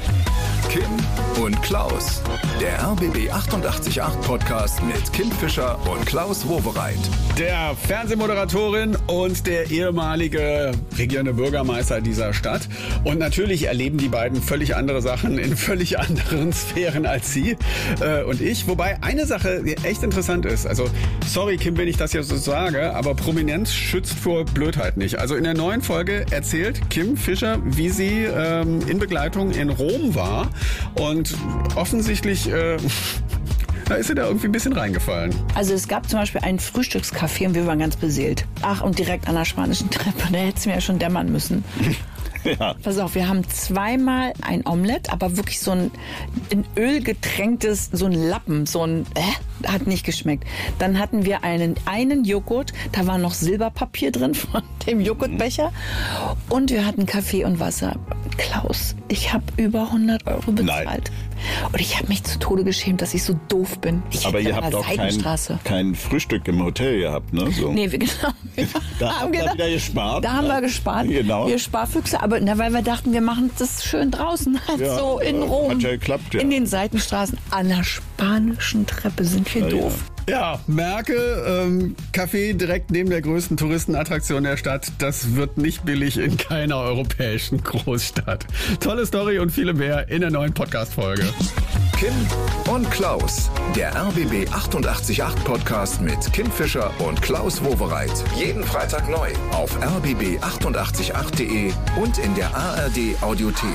Speaker 8: Kim und Klaus. Der R B B achtundachtzig Komma acht Podcast mit Kim Fischer und Klaus Wowereit.
Speaker 1: Der Fernsehmoderatorin und der ehemalige regierende Bürgermeister dieser Stadt. Und natürlich erleben die beiden völlig andere Sachen in völlig anderen Sphären als Sie äh, und ich. Wobei eine Sache echt interessant ist. Also, sorry Kim, wenn ich das jetzt so sage, aber Prominenz schützt vor Blödheit nicht. Also in der neuen Folge erzählt Kim Fischer, wie sie ähm, in Begleitung in Rom war. Und offensichtlich äh, da ist sie da irgendwie ein bisschen reingefallen.
Speaker 15: Also es gab zum Beispiel einen Frühstückscafé und wir waren ganz beseelt. Ach, und direkt an der spanischen Treppe, da hätte es mir ja schon dämmern müssen. Ja. Pass auf, wir haben zweimal ein Omelett, aber wirklich so ein in Öl getränktes, so ein Lappen, so ein, äh? Hat nicht geschmeckt. Dann hatten wir einen, einen Joghurt, da war noch Silberpapier drin von dem Joghurtbecher. Und wir hatten Kaffee und Wasser. Klaus, ich habe über hundert Euro bezahlt. Nein. Und ich habe mich zu Tode geschämt, dass ich so doof bin. Ich
Speaker 16: Aber ihr habt auch kein, kein Frühstück im Hotel gehabt, ne? So.
Speaker 15: Nee, wir, genau. Wir
Speaker 16: da haben wir wieder gespart.
Speaker 15: Da haben wir gespart.
Speaker 16: Genau.
Speaker 15: Wir Sparfüchse, aber na, weil wir dachten, wir machen das schön draußen, halt
Speaker 16: ja,
Speaker 15: so in Rom.
Speaker 16: Hat ja geklappt, ja.
Speaker 15: In den Seitenstraßen. An der spanischen Treppe sind wir
Speaker 1: ja,
Speaker 15: doof.
Speaker 1: Ja. Ja, Merke, ähm, Café direkt neben der größten Touristenattraktion der Stadt. Das wird nicht billig in keiner europäischen Großstadt. Tolle Story und viele mehr in der neuen Podcast-Folge.
Speaker 8: Kim und Klaus, der R B B achtundachtzig Komma acht Podcast mit Kim Fischer und Klaus Wowereit. Jeden Freitag neu auf r b b achtundachtzig Komma acht punkt de und in der A R D Audiothek.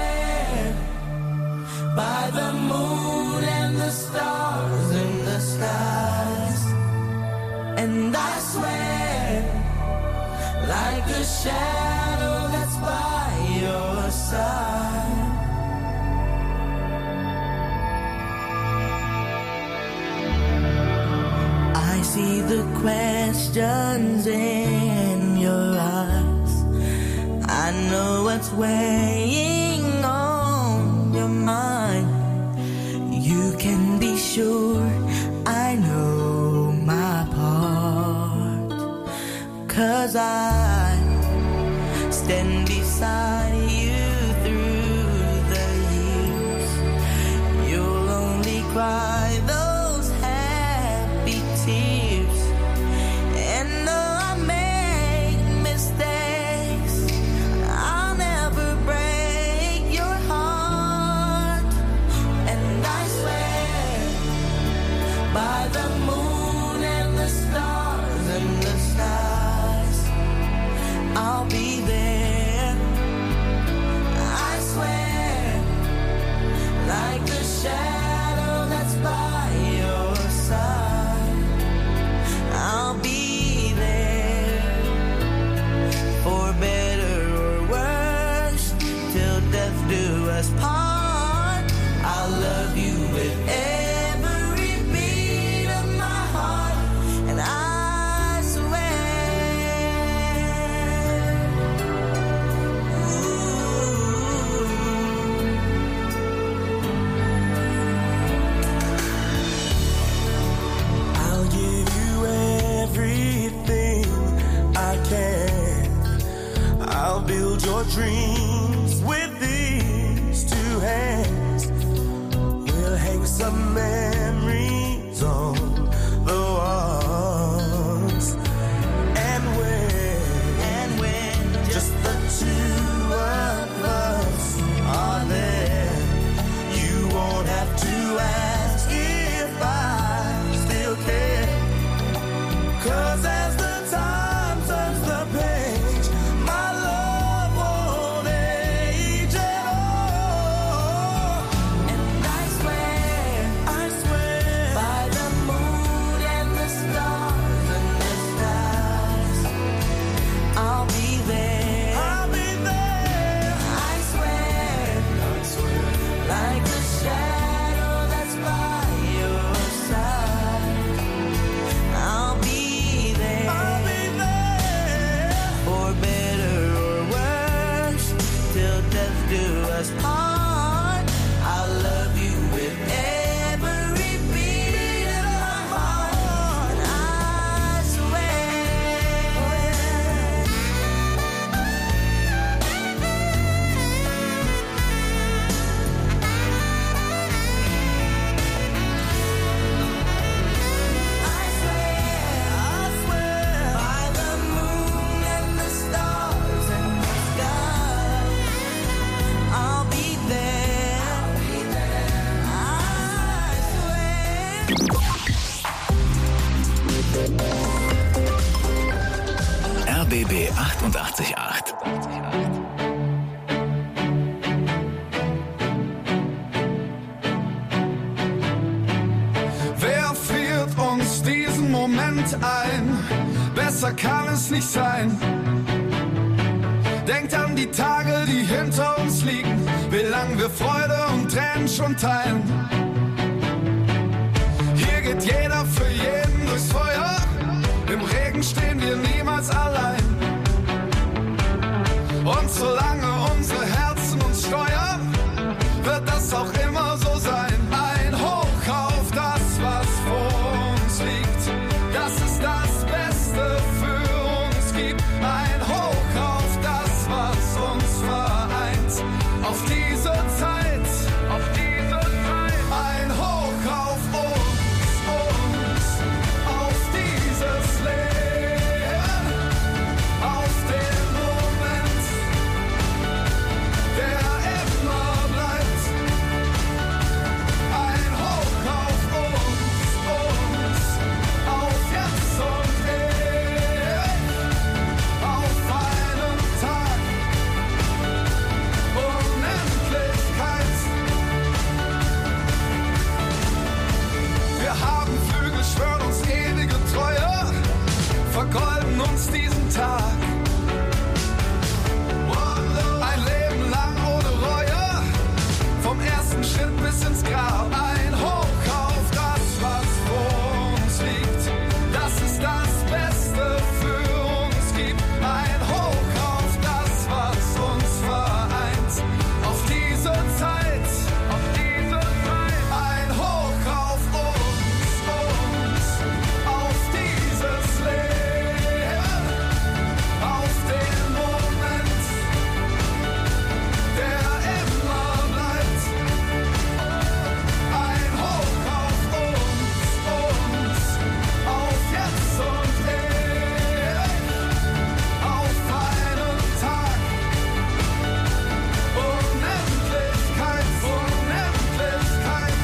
Speaker 6: By the moon and the stars in the skies, and I swear, like a shadow that's by your side. I see the questions in your eyes. I know what's weighing on your mind. You can be sure I know my part, 'cause I stand beside you through the years. You'll only cry those happy tears. And though I make mistakes, I'll never break your heart. And I swear, by the moon and the stars and the skies, I'll be there. I swear, like a shadow that's by your side, I'll be there. For better or worse, till death do us part. I'll love you with every beat of my heart, and I swear. Ooh. I'll give you everything I can. I'll build your dreams with these two hands. We'll hang some memories on the walls. And when, and when just the two of us are there, you won't have to ask if I still care. 'Cause as the time turns the page, my love won't age at all. And I swear, I swear, by the moon and the stars and the skies, I'll be there. I'll be there. I swear, I swear, like a shadow that's by your side, I'll be there. I'll be there. For better or worse, till death do us part. I'll love you with every beat of my heart, and I swear. I swear, I swear, by the moon and the stars and the sky, I'll be there. I'll be there. I swear.
Speaker 2: R B B achtundachtzig Komma acht.
Speaker 17: Wer friert uns diesen Moment ein? Besser kann es nicht sein. Denkt an die Tage, die hinter uns liegen, wie lang wir Freude und Tränen schon teilen. Hier geht jeder haben Flügel, schwören uns ewige Treue, vergolden uns diesen Tag. Ein Leben lang ohne Reue, vom ersten Schritt bis ins Grab. Ein Hoch auf das, was vor uns liegt. Das ist das Beste für uns gibt. Ein Hoch auf das, was uns vereint. Auf diese Zeit, auf diese Zeit. Ein Hoch auf uns, uns, auf dieses Leben, auf den Moment, der immer bleibt. Ein Hoch auf uns, uns, auf jetzt und ewig, auf einen Tag. Unendlichkeit, Unendlichkeit.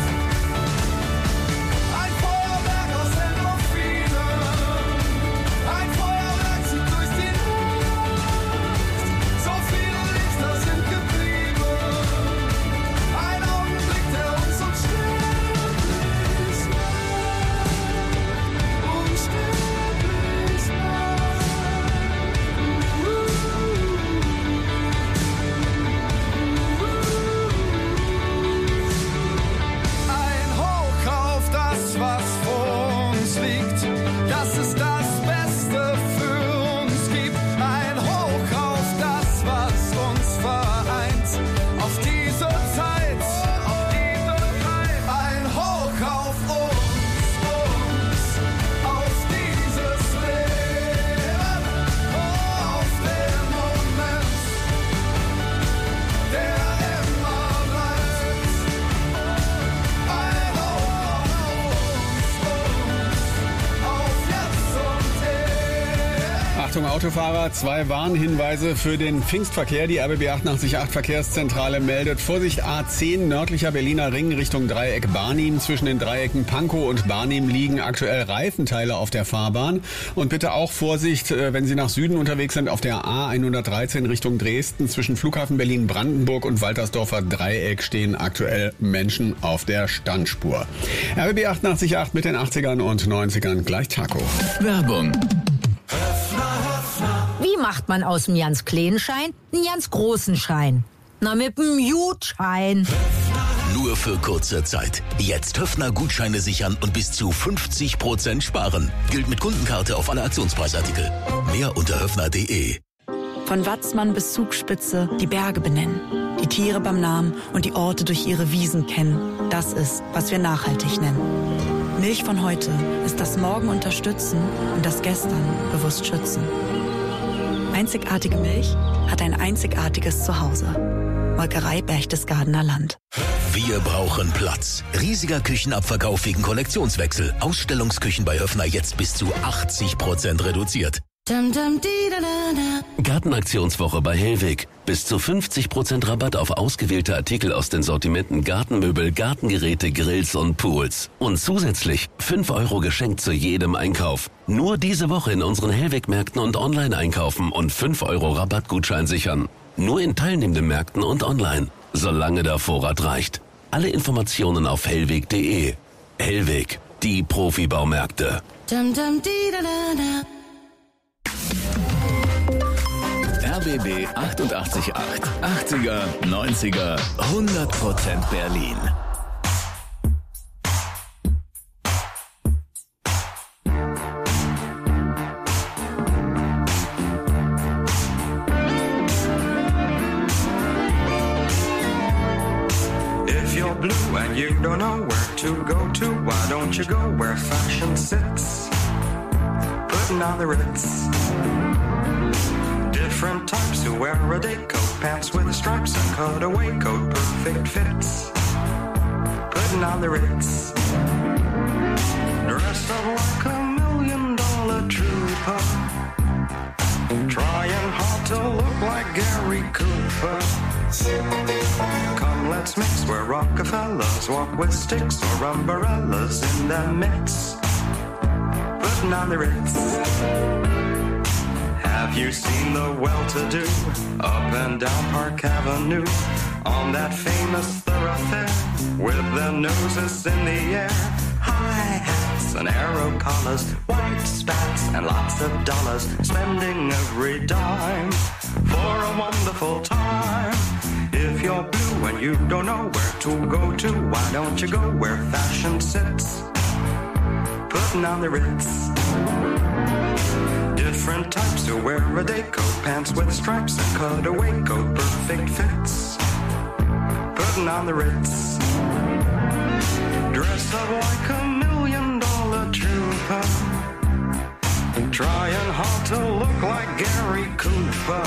Speaker 17: Ein Feuerwerk aus Endorphinen. Ein Feuerwerk zieht durch die Luft. So viele Lichter sind geblieben. Ein Augenblick, der uns unsterblich macht. Unsterblich Ein Hoch auf das, was vor uns liegt. Das ist das Beste für uns gibt. Ein Hoch auf das, was uns vereint. Auf diese Zeit, auf diese Zeit. Ein Hoch auf uns, uns, auf dieses Leben, auf den Moment, der immer bleibt. Ein Hoch auf uns, auf jetzt und ewig.
Speaker 1: Achtung Autofahrer, zwei Warnhinweise für den Pfingstverkehr. Die R B B achtundachtzig Komma acht Verkehrszentrale meldet Vorsicht A zehn nördlicher Berliner Ring Richtung Dreieck Barnim. Zwischen den Dreiecken Pankow und Barnim liegen aktuell Reifenteile auf der Fahrbahn. Und bitte auch Vorsicht, äh, wenn Sie nach Süden unterwegs sind, auf der A hundertdreizehn Richtung Dresden. Zwischen Flughafen Berlin-Brandenburg und Waltersdorfer Dreieck stehen aktuell Menschen auf der Standspur. R B B achtundachtzig Komma acht mit den achtzigern und neunzigern gleich Taco.
Speaker 2: Werbung.
Speaker 18: Wie macht man aus dem ganz kleinen Schein einen ganz großen Schein? Na, mit dem Gutschein.
Speaker 2: Nur für kurze Zeit. Jetzt Höffner Gutscheine sichern und bis zu fünfzig Prozent sparen. Gilt mit Kundenkarte auf alle Aktionspreisartikel. Mehr unter höffner punkt de.
Speaker 19: Von Watzmann bis Zugspitze die Berge benennen, die Tiere beim Namen und die Orte durch ihre Wiesen kennen. Das ist, was wir nachhaltig nennen. Milch von heute ist das Morgen unterstützen und das Gestern bewusst schützen. Einzigartige Milch hat ein einzigartiges Zuhause. Molkerei Berchtesgadener Land.
Speaker 2: Wir brauchen Platz. Riesiger Küchenabverkauf wegen Kollektionswechsel. Ausstellungsküchen bei Höffner jetzt bis zu achtzig Prozent reduziert. Gartenaktionswoche bei Hellweg. Bis zu fünfzig Prozent Rabatt auf ausgewählte Artikel aus den Sortimenten Gartenmöbel, Gartengeräte, Grills und Pools. Und zusätzlich fünf Euro geschenkt zu jedem Einkauf. Nur diese Woche in unseren Hellweg-Märkten und online einkaufen und fünf Euro Rabattgutschein sichern. Nur in teilnehmenden Märkten und online. Solange der Vorrat reicht. Alle Informationen auf hellweg punkt de. Hellweg, die Profibaumärkte. R B B achtundachtzig Komma acht. achtziger, neunziger, hundert Prozent Berlin.
Speaker 20: If you're blue and you don't know where to go to, why don't you go where fashion sits? Putting on the Ritz. Different types who wear a day coat, pants with stripes and cutaway coat, perfect fits. Putting on the Ritz. Dressed up like a million dollar trooper, trying hard to look like Gary Cooper. Come, let's mix where Rockefellers walk with sticks or umbrellas in their midst. Putting on the Ritz. Have you seen the well-to-do up and down Park Avenue on that famous thoroughfare with their noses in the air? Hi hats and arrow collars, white spats and lots of dollars, spending every dime for a wonderful time. If you're blue and you don't know where to go to, why don't you go where fashion sits, putting on the Ritz. Different types who wear a day coat, pants with stripes and cutaway coat, perfect fits, putting on the Ritz. Dress up like a million dollar trooper, trying hard to look like Gary Cooper.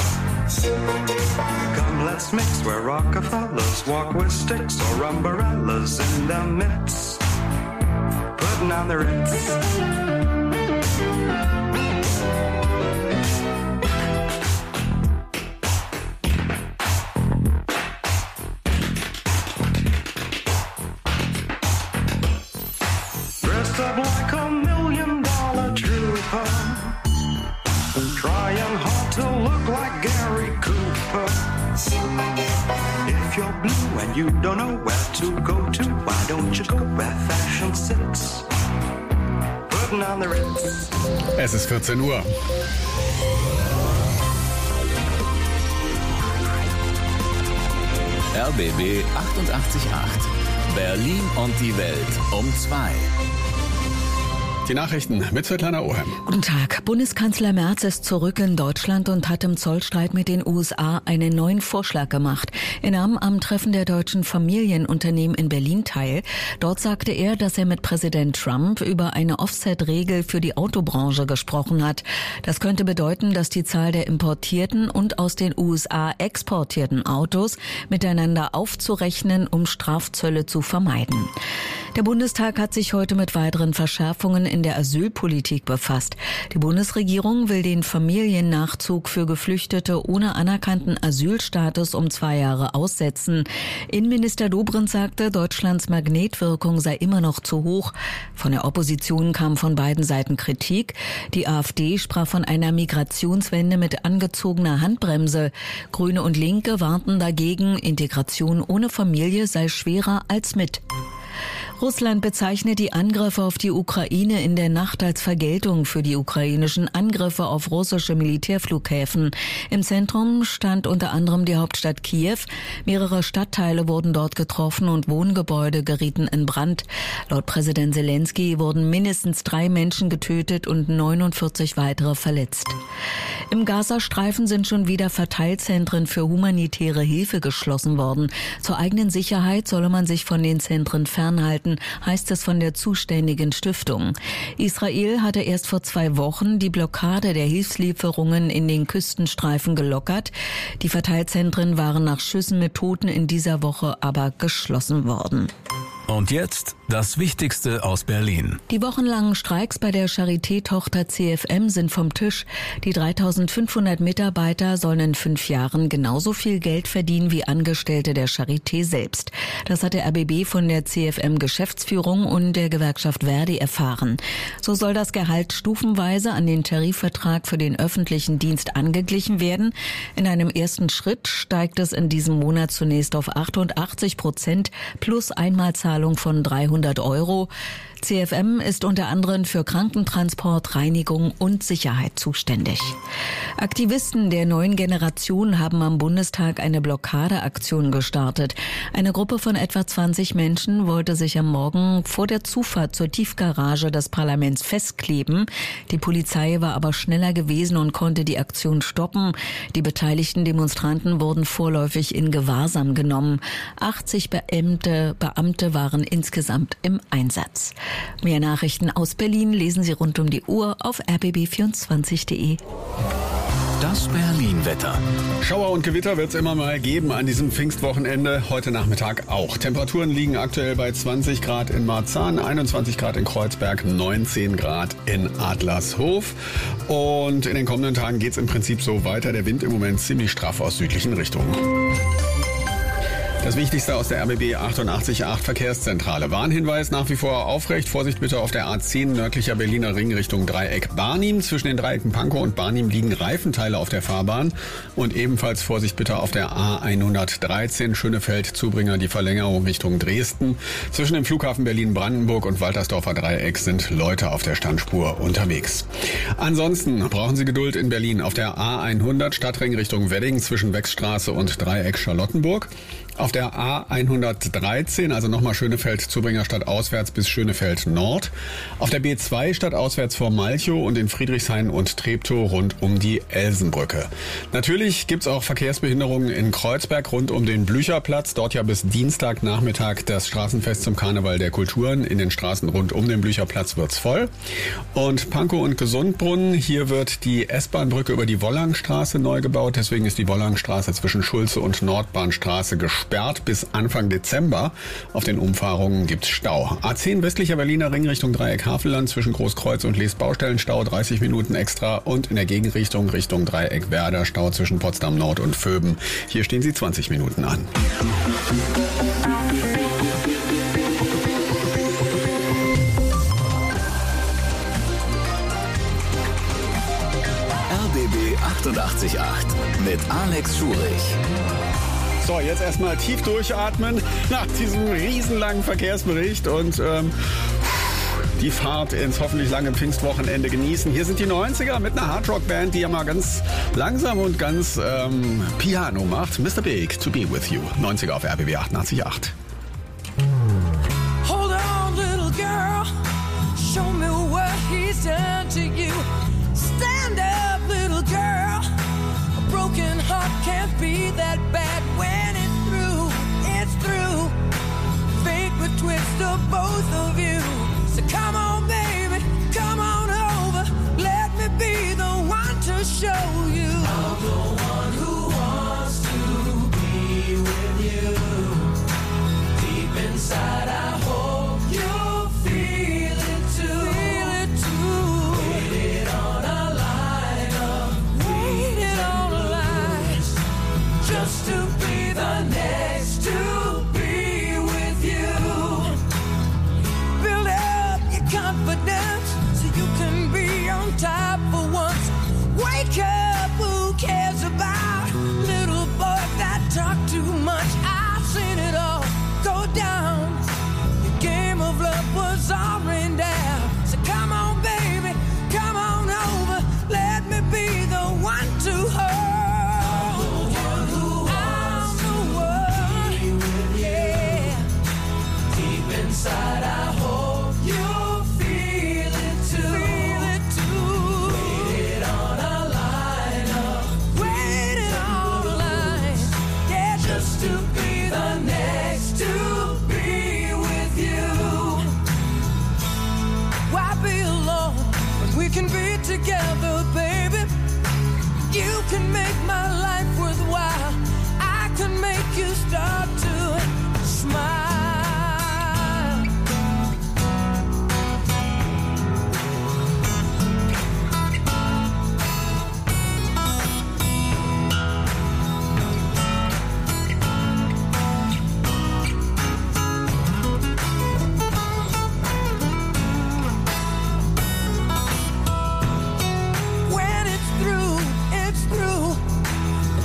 Speaker 20: Come, let's mix where Rockefellers walk with sticks or umbrellas in their midst, putting on the Ritz. Up like a million dollar trooper, trying hard to look like Gary Cooper. If you're blue and you don't know where to go to, why don't you go where fashion sits, putting on the Ritz.
Speaker 1: Es ist vierzehn Uhr.
Speaker 2: R B B achtundachtzig Komma acht. Berlin und die Welt um zwei.
Speaker 1: Die Nachrichten mit Svetlana Ohem.
Speaker 3: Guten Tag. Bundeskanzler Merz ist zurück in Deutschland und hat im Zollstreit mit den U S A einen neuen Vorschlag gemacht. Er nahm am Treffen der deutschen Familienunternehmen in Berlin teil. Dort sagte er, dass er mit Präsident Trump über eine Offset-Regel für die Autobranche gesprochen hat. Das könnte bedeuten, dass die Zahl der importierten und aus den U S A exportierten Autos miteinander aufzurechnen, um Strafzölle zu vermeiden. Der Bundestag hat sich heute mit weiteren Verschärfungen in der Asylpolitik befasst. Die Bundesregierung will den Familiennachzug für Geflüchtete ohne anerkannten Asylstatus um zwei Jahre aussetzen. Innenminister Dobrindt sagte, Deutschlands Magnetwirkung sei immer noch zu hoch. Von der Opposition kam von beiden Seiten Kritik. Die AfD sprach von einer Migrationswende mit angezogener Handbremse. Grüne und Linke warnten dagegen, Integration ohne Familie sei schwerer als mit. Russland bezeichnet die Angriffe auf die Ukraine in der Nacht als Vergeltung für die ukrainischen Angriffe auf russische Militärflughäfen. Im Zentrum stand unter anderem die Hauptstadt Kiew. Mehrere Stadtteile wurden dort getroffen und Wohngebäude gerieten in Brand. Laut Präsident Zelensky wurden mindestens drei Menschen getötet und neunundvierzig weitere verletzt. Im Gazastreifen sind schon wieder Verteilzentren für humanitäre Hilfe geschlossen worden. Zur eigenen Sicherheit solle man sich von den Zentren fernhalten, heißt es von der zuständigen Stiftung. Israel hatte erst vor zwei Wochen die Blockade der Hilfslieferungen in den Küstenstreifen gelockert. Die Verteilzentren waren nach Schüssen mit Toten in dieser Woche aber geschlossen worden.
Speaker 2: Und jetzt das Wichtigste aus Berlin.
Speaker 3: Die wochenlangen Streiks bei der Charité-Tochter C F M sind vom Tisch. Die dreitausendfünfhundert Mitarbeiter sollen in fünf Jahren genauso viel Geld verdienen wie Angestellte der Charité selbst. Das hat der R B B von der C F M-Geschäftsführung und der Gewerkschaft Verdi erfahren. So soll das Gehalt stufenweise an den Tarifvertrag für den öffentlichen Dienst angeglichen werden. In einem ersten Schritt steigt es in diesem Monat zunächst auf achtundachtzig Prozent plus Einmalzahlung von dreihundert Euro. C F M ist unter anderem für Krankentransport, Reinigung und Sicherheit zuständig. Aktivisten der neuen Generation haben am Bundestag eine Blockadeaktion gestartet. Eine Gruppe von etwa zwanzig Menschen wollte sich am Morgen vor der Zufahrt zur Tiefgarage des Parlaments festkleben. Die Polizei war aber schneller gewesen und konnte die Aktion stoppen. Die beteiligten Demonstranten wurden vorläufig in Gewahrsam genommen. achtzig Beamte, Beamte waren insgesamt im Einsatz. Mehr Nachrichten aus Berlin lesen Sie rund um die Uhr auf r b b vierundzwanzig punkt de.
Speaker 2: Das Berlin-Wetter.
Speaker 1: Schauer und Gewitter wird es immer mal geben an diesem Pfingstwochenende. Heute Nachmittag auch. Temperaturen liegen aktuell bei zwanzig Grad in Marzahn, einundzwanzig Grad in Kreuzberg, neunzehn Grad in Adlershof. Und in den kommenden Tagen geht es im Prinzip so weiter. Der Wind im Moment ziemlich straff aus südlichen Richtungen. Das Wichtigste aus der R B B achtundachtzig Komma acht Verkehrszentrale. Warnhinweis nach wie vor aufrecht. Vorsicht bitte auf der A zehn nördlicher Berliner Ring Richtung Dreieck Barnim. Zwischen den Dreiecken Pankow und Barnim liegen Reifenteile auf der Fahrbahn. Und ebenfalls Vorsicht bitte auf der A hundertdreizehn Schönefeld-Zubringer, die Verlängerung Richtung Dresden. Zwischen dem Flughafen Berlin-Brandenburg und Waltersdorfer Dreieck sind Leute auf der Standspur unterwegs. Ansonsten brauchen Sie Geduld in Berlin auf der A hundert Stadtring Richtung Wedding zwischen Wechstraße und Dreieck Charlottenburg. Auf der A hundertdreizehn, also nochmal Schönefeld-Zubringer stadtauswärts bis Schönefeld Nord. Auf der B zwei stadtauswärts vor Malchow und in Friedrichshain und Treptow rund um die Elsenbrücke. Natürlich gibt's auch Verkehrsbehinderungen in Kreuzberg rund um den Blücherplatz. Dort ja bis Dienstagnachmittag das Straßenfest zum Karneval der Kulturen. In den Straßen rund um den Blücherplatz wird's voll. Und Pankow und Gesundbrunnen, hier wird die S-Bahn-Brücke über die Wollangstraße neu gebaut. Deswegen ist die Wollangstraße zwischen Schulze und Nordbahnstraße gesperrt. Sperrt bis Anfang Dezember. Auf den Umfahrungen gibt's Stau. A zehn westlicher Berliner Ring Richtung Dreieck Havelland zwischen Großkreuz und Lees Baustellenstau dreißig Minuten extra und in der Gegenrichtung Richtung Dreieck Werder Stau zwischen Potsdam Nord und Vöben. Hier stehen sie zwanzig Minuten an.
Speaker 8: R B B achtundachtzig Komma acht mit Alex Schurich.
Speaker 1: So, jetzt erstmal tief durchatmen nach diesem riesenlangen Verkehrsbericht und ähm, die Fahrt ins hoffentlich lange Pfingstwochenende genießen. Hier sind die neunziger mit einer Hardrock-Band, die ja mal ganz langsam und ganz ähm, Piano macht. Mister Big, To Be With You. neunziger auf R B B achtundachtzig Komma acht.
Speaker 6: Hold on, little girl. Show me what he's done to you. Stand up, little girl. A broken heart can't be that bad when it's through. It's through. Fate would twist of both of you. So come on, baby, come on over. Let me be the one to show you. I'm the one who wants to be with you. Deep inside, I hope you'll feel it too. Feel it too. Waited on a line of waited on a line just to be the next to be with you. Build up your confidence so you can be on top for once. Wake up, who cares about little boys that talk too much? I've seen it all go down. The game of love was all rained down. So come on, baby, come on over. Let me be the one to hold. I'm the one who wants to be with you. Deep inside, I hope you'll feel it too. Feel it too. Waited on a line of waited on a line. Yeah, just to be the next to be with you. Why be alone when we can be together, baby? You can make my life worthwhile. I can make you start to smile. When it's through, it's through.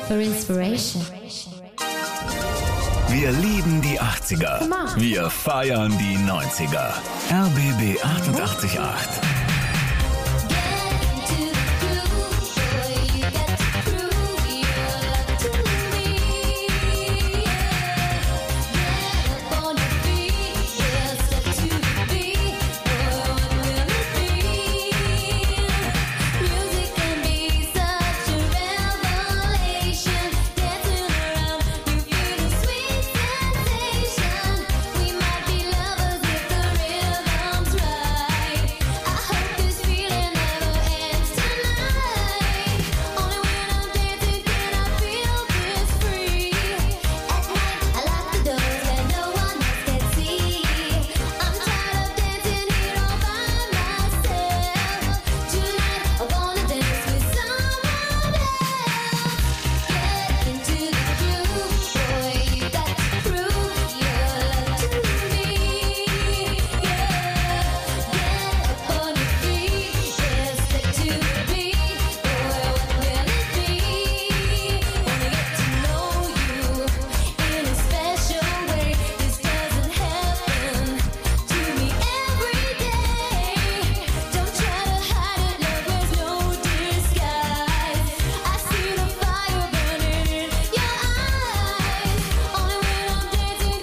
Speaker 21: for inspiration.
Speaker 22: Wir lieben die achtziger. Wir feiern die neunziger. R B B achtundachtzig Komma acht.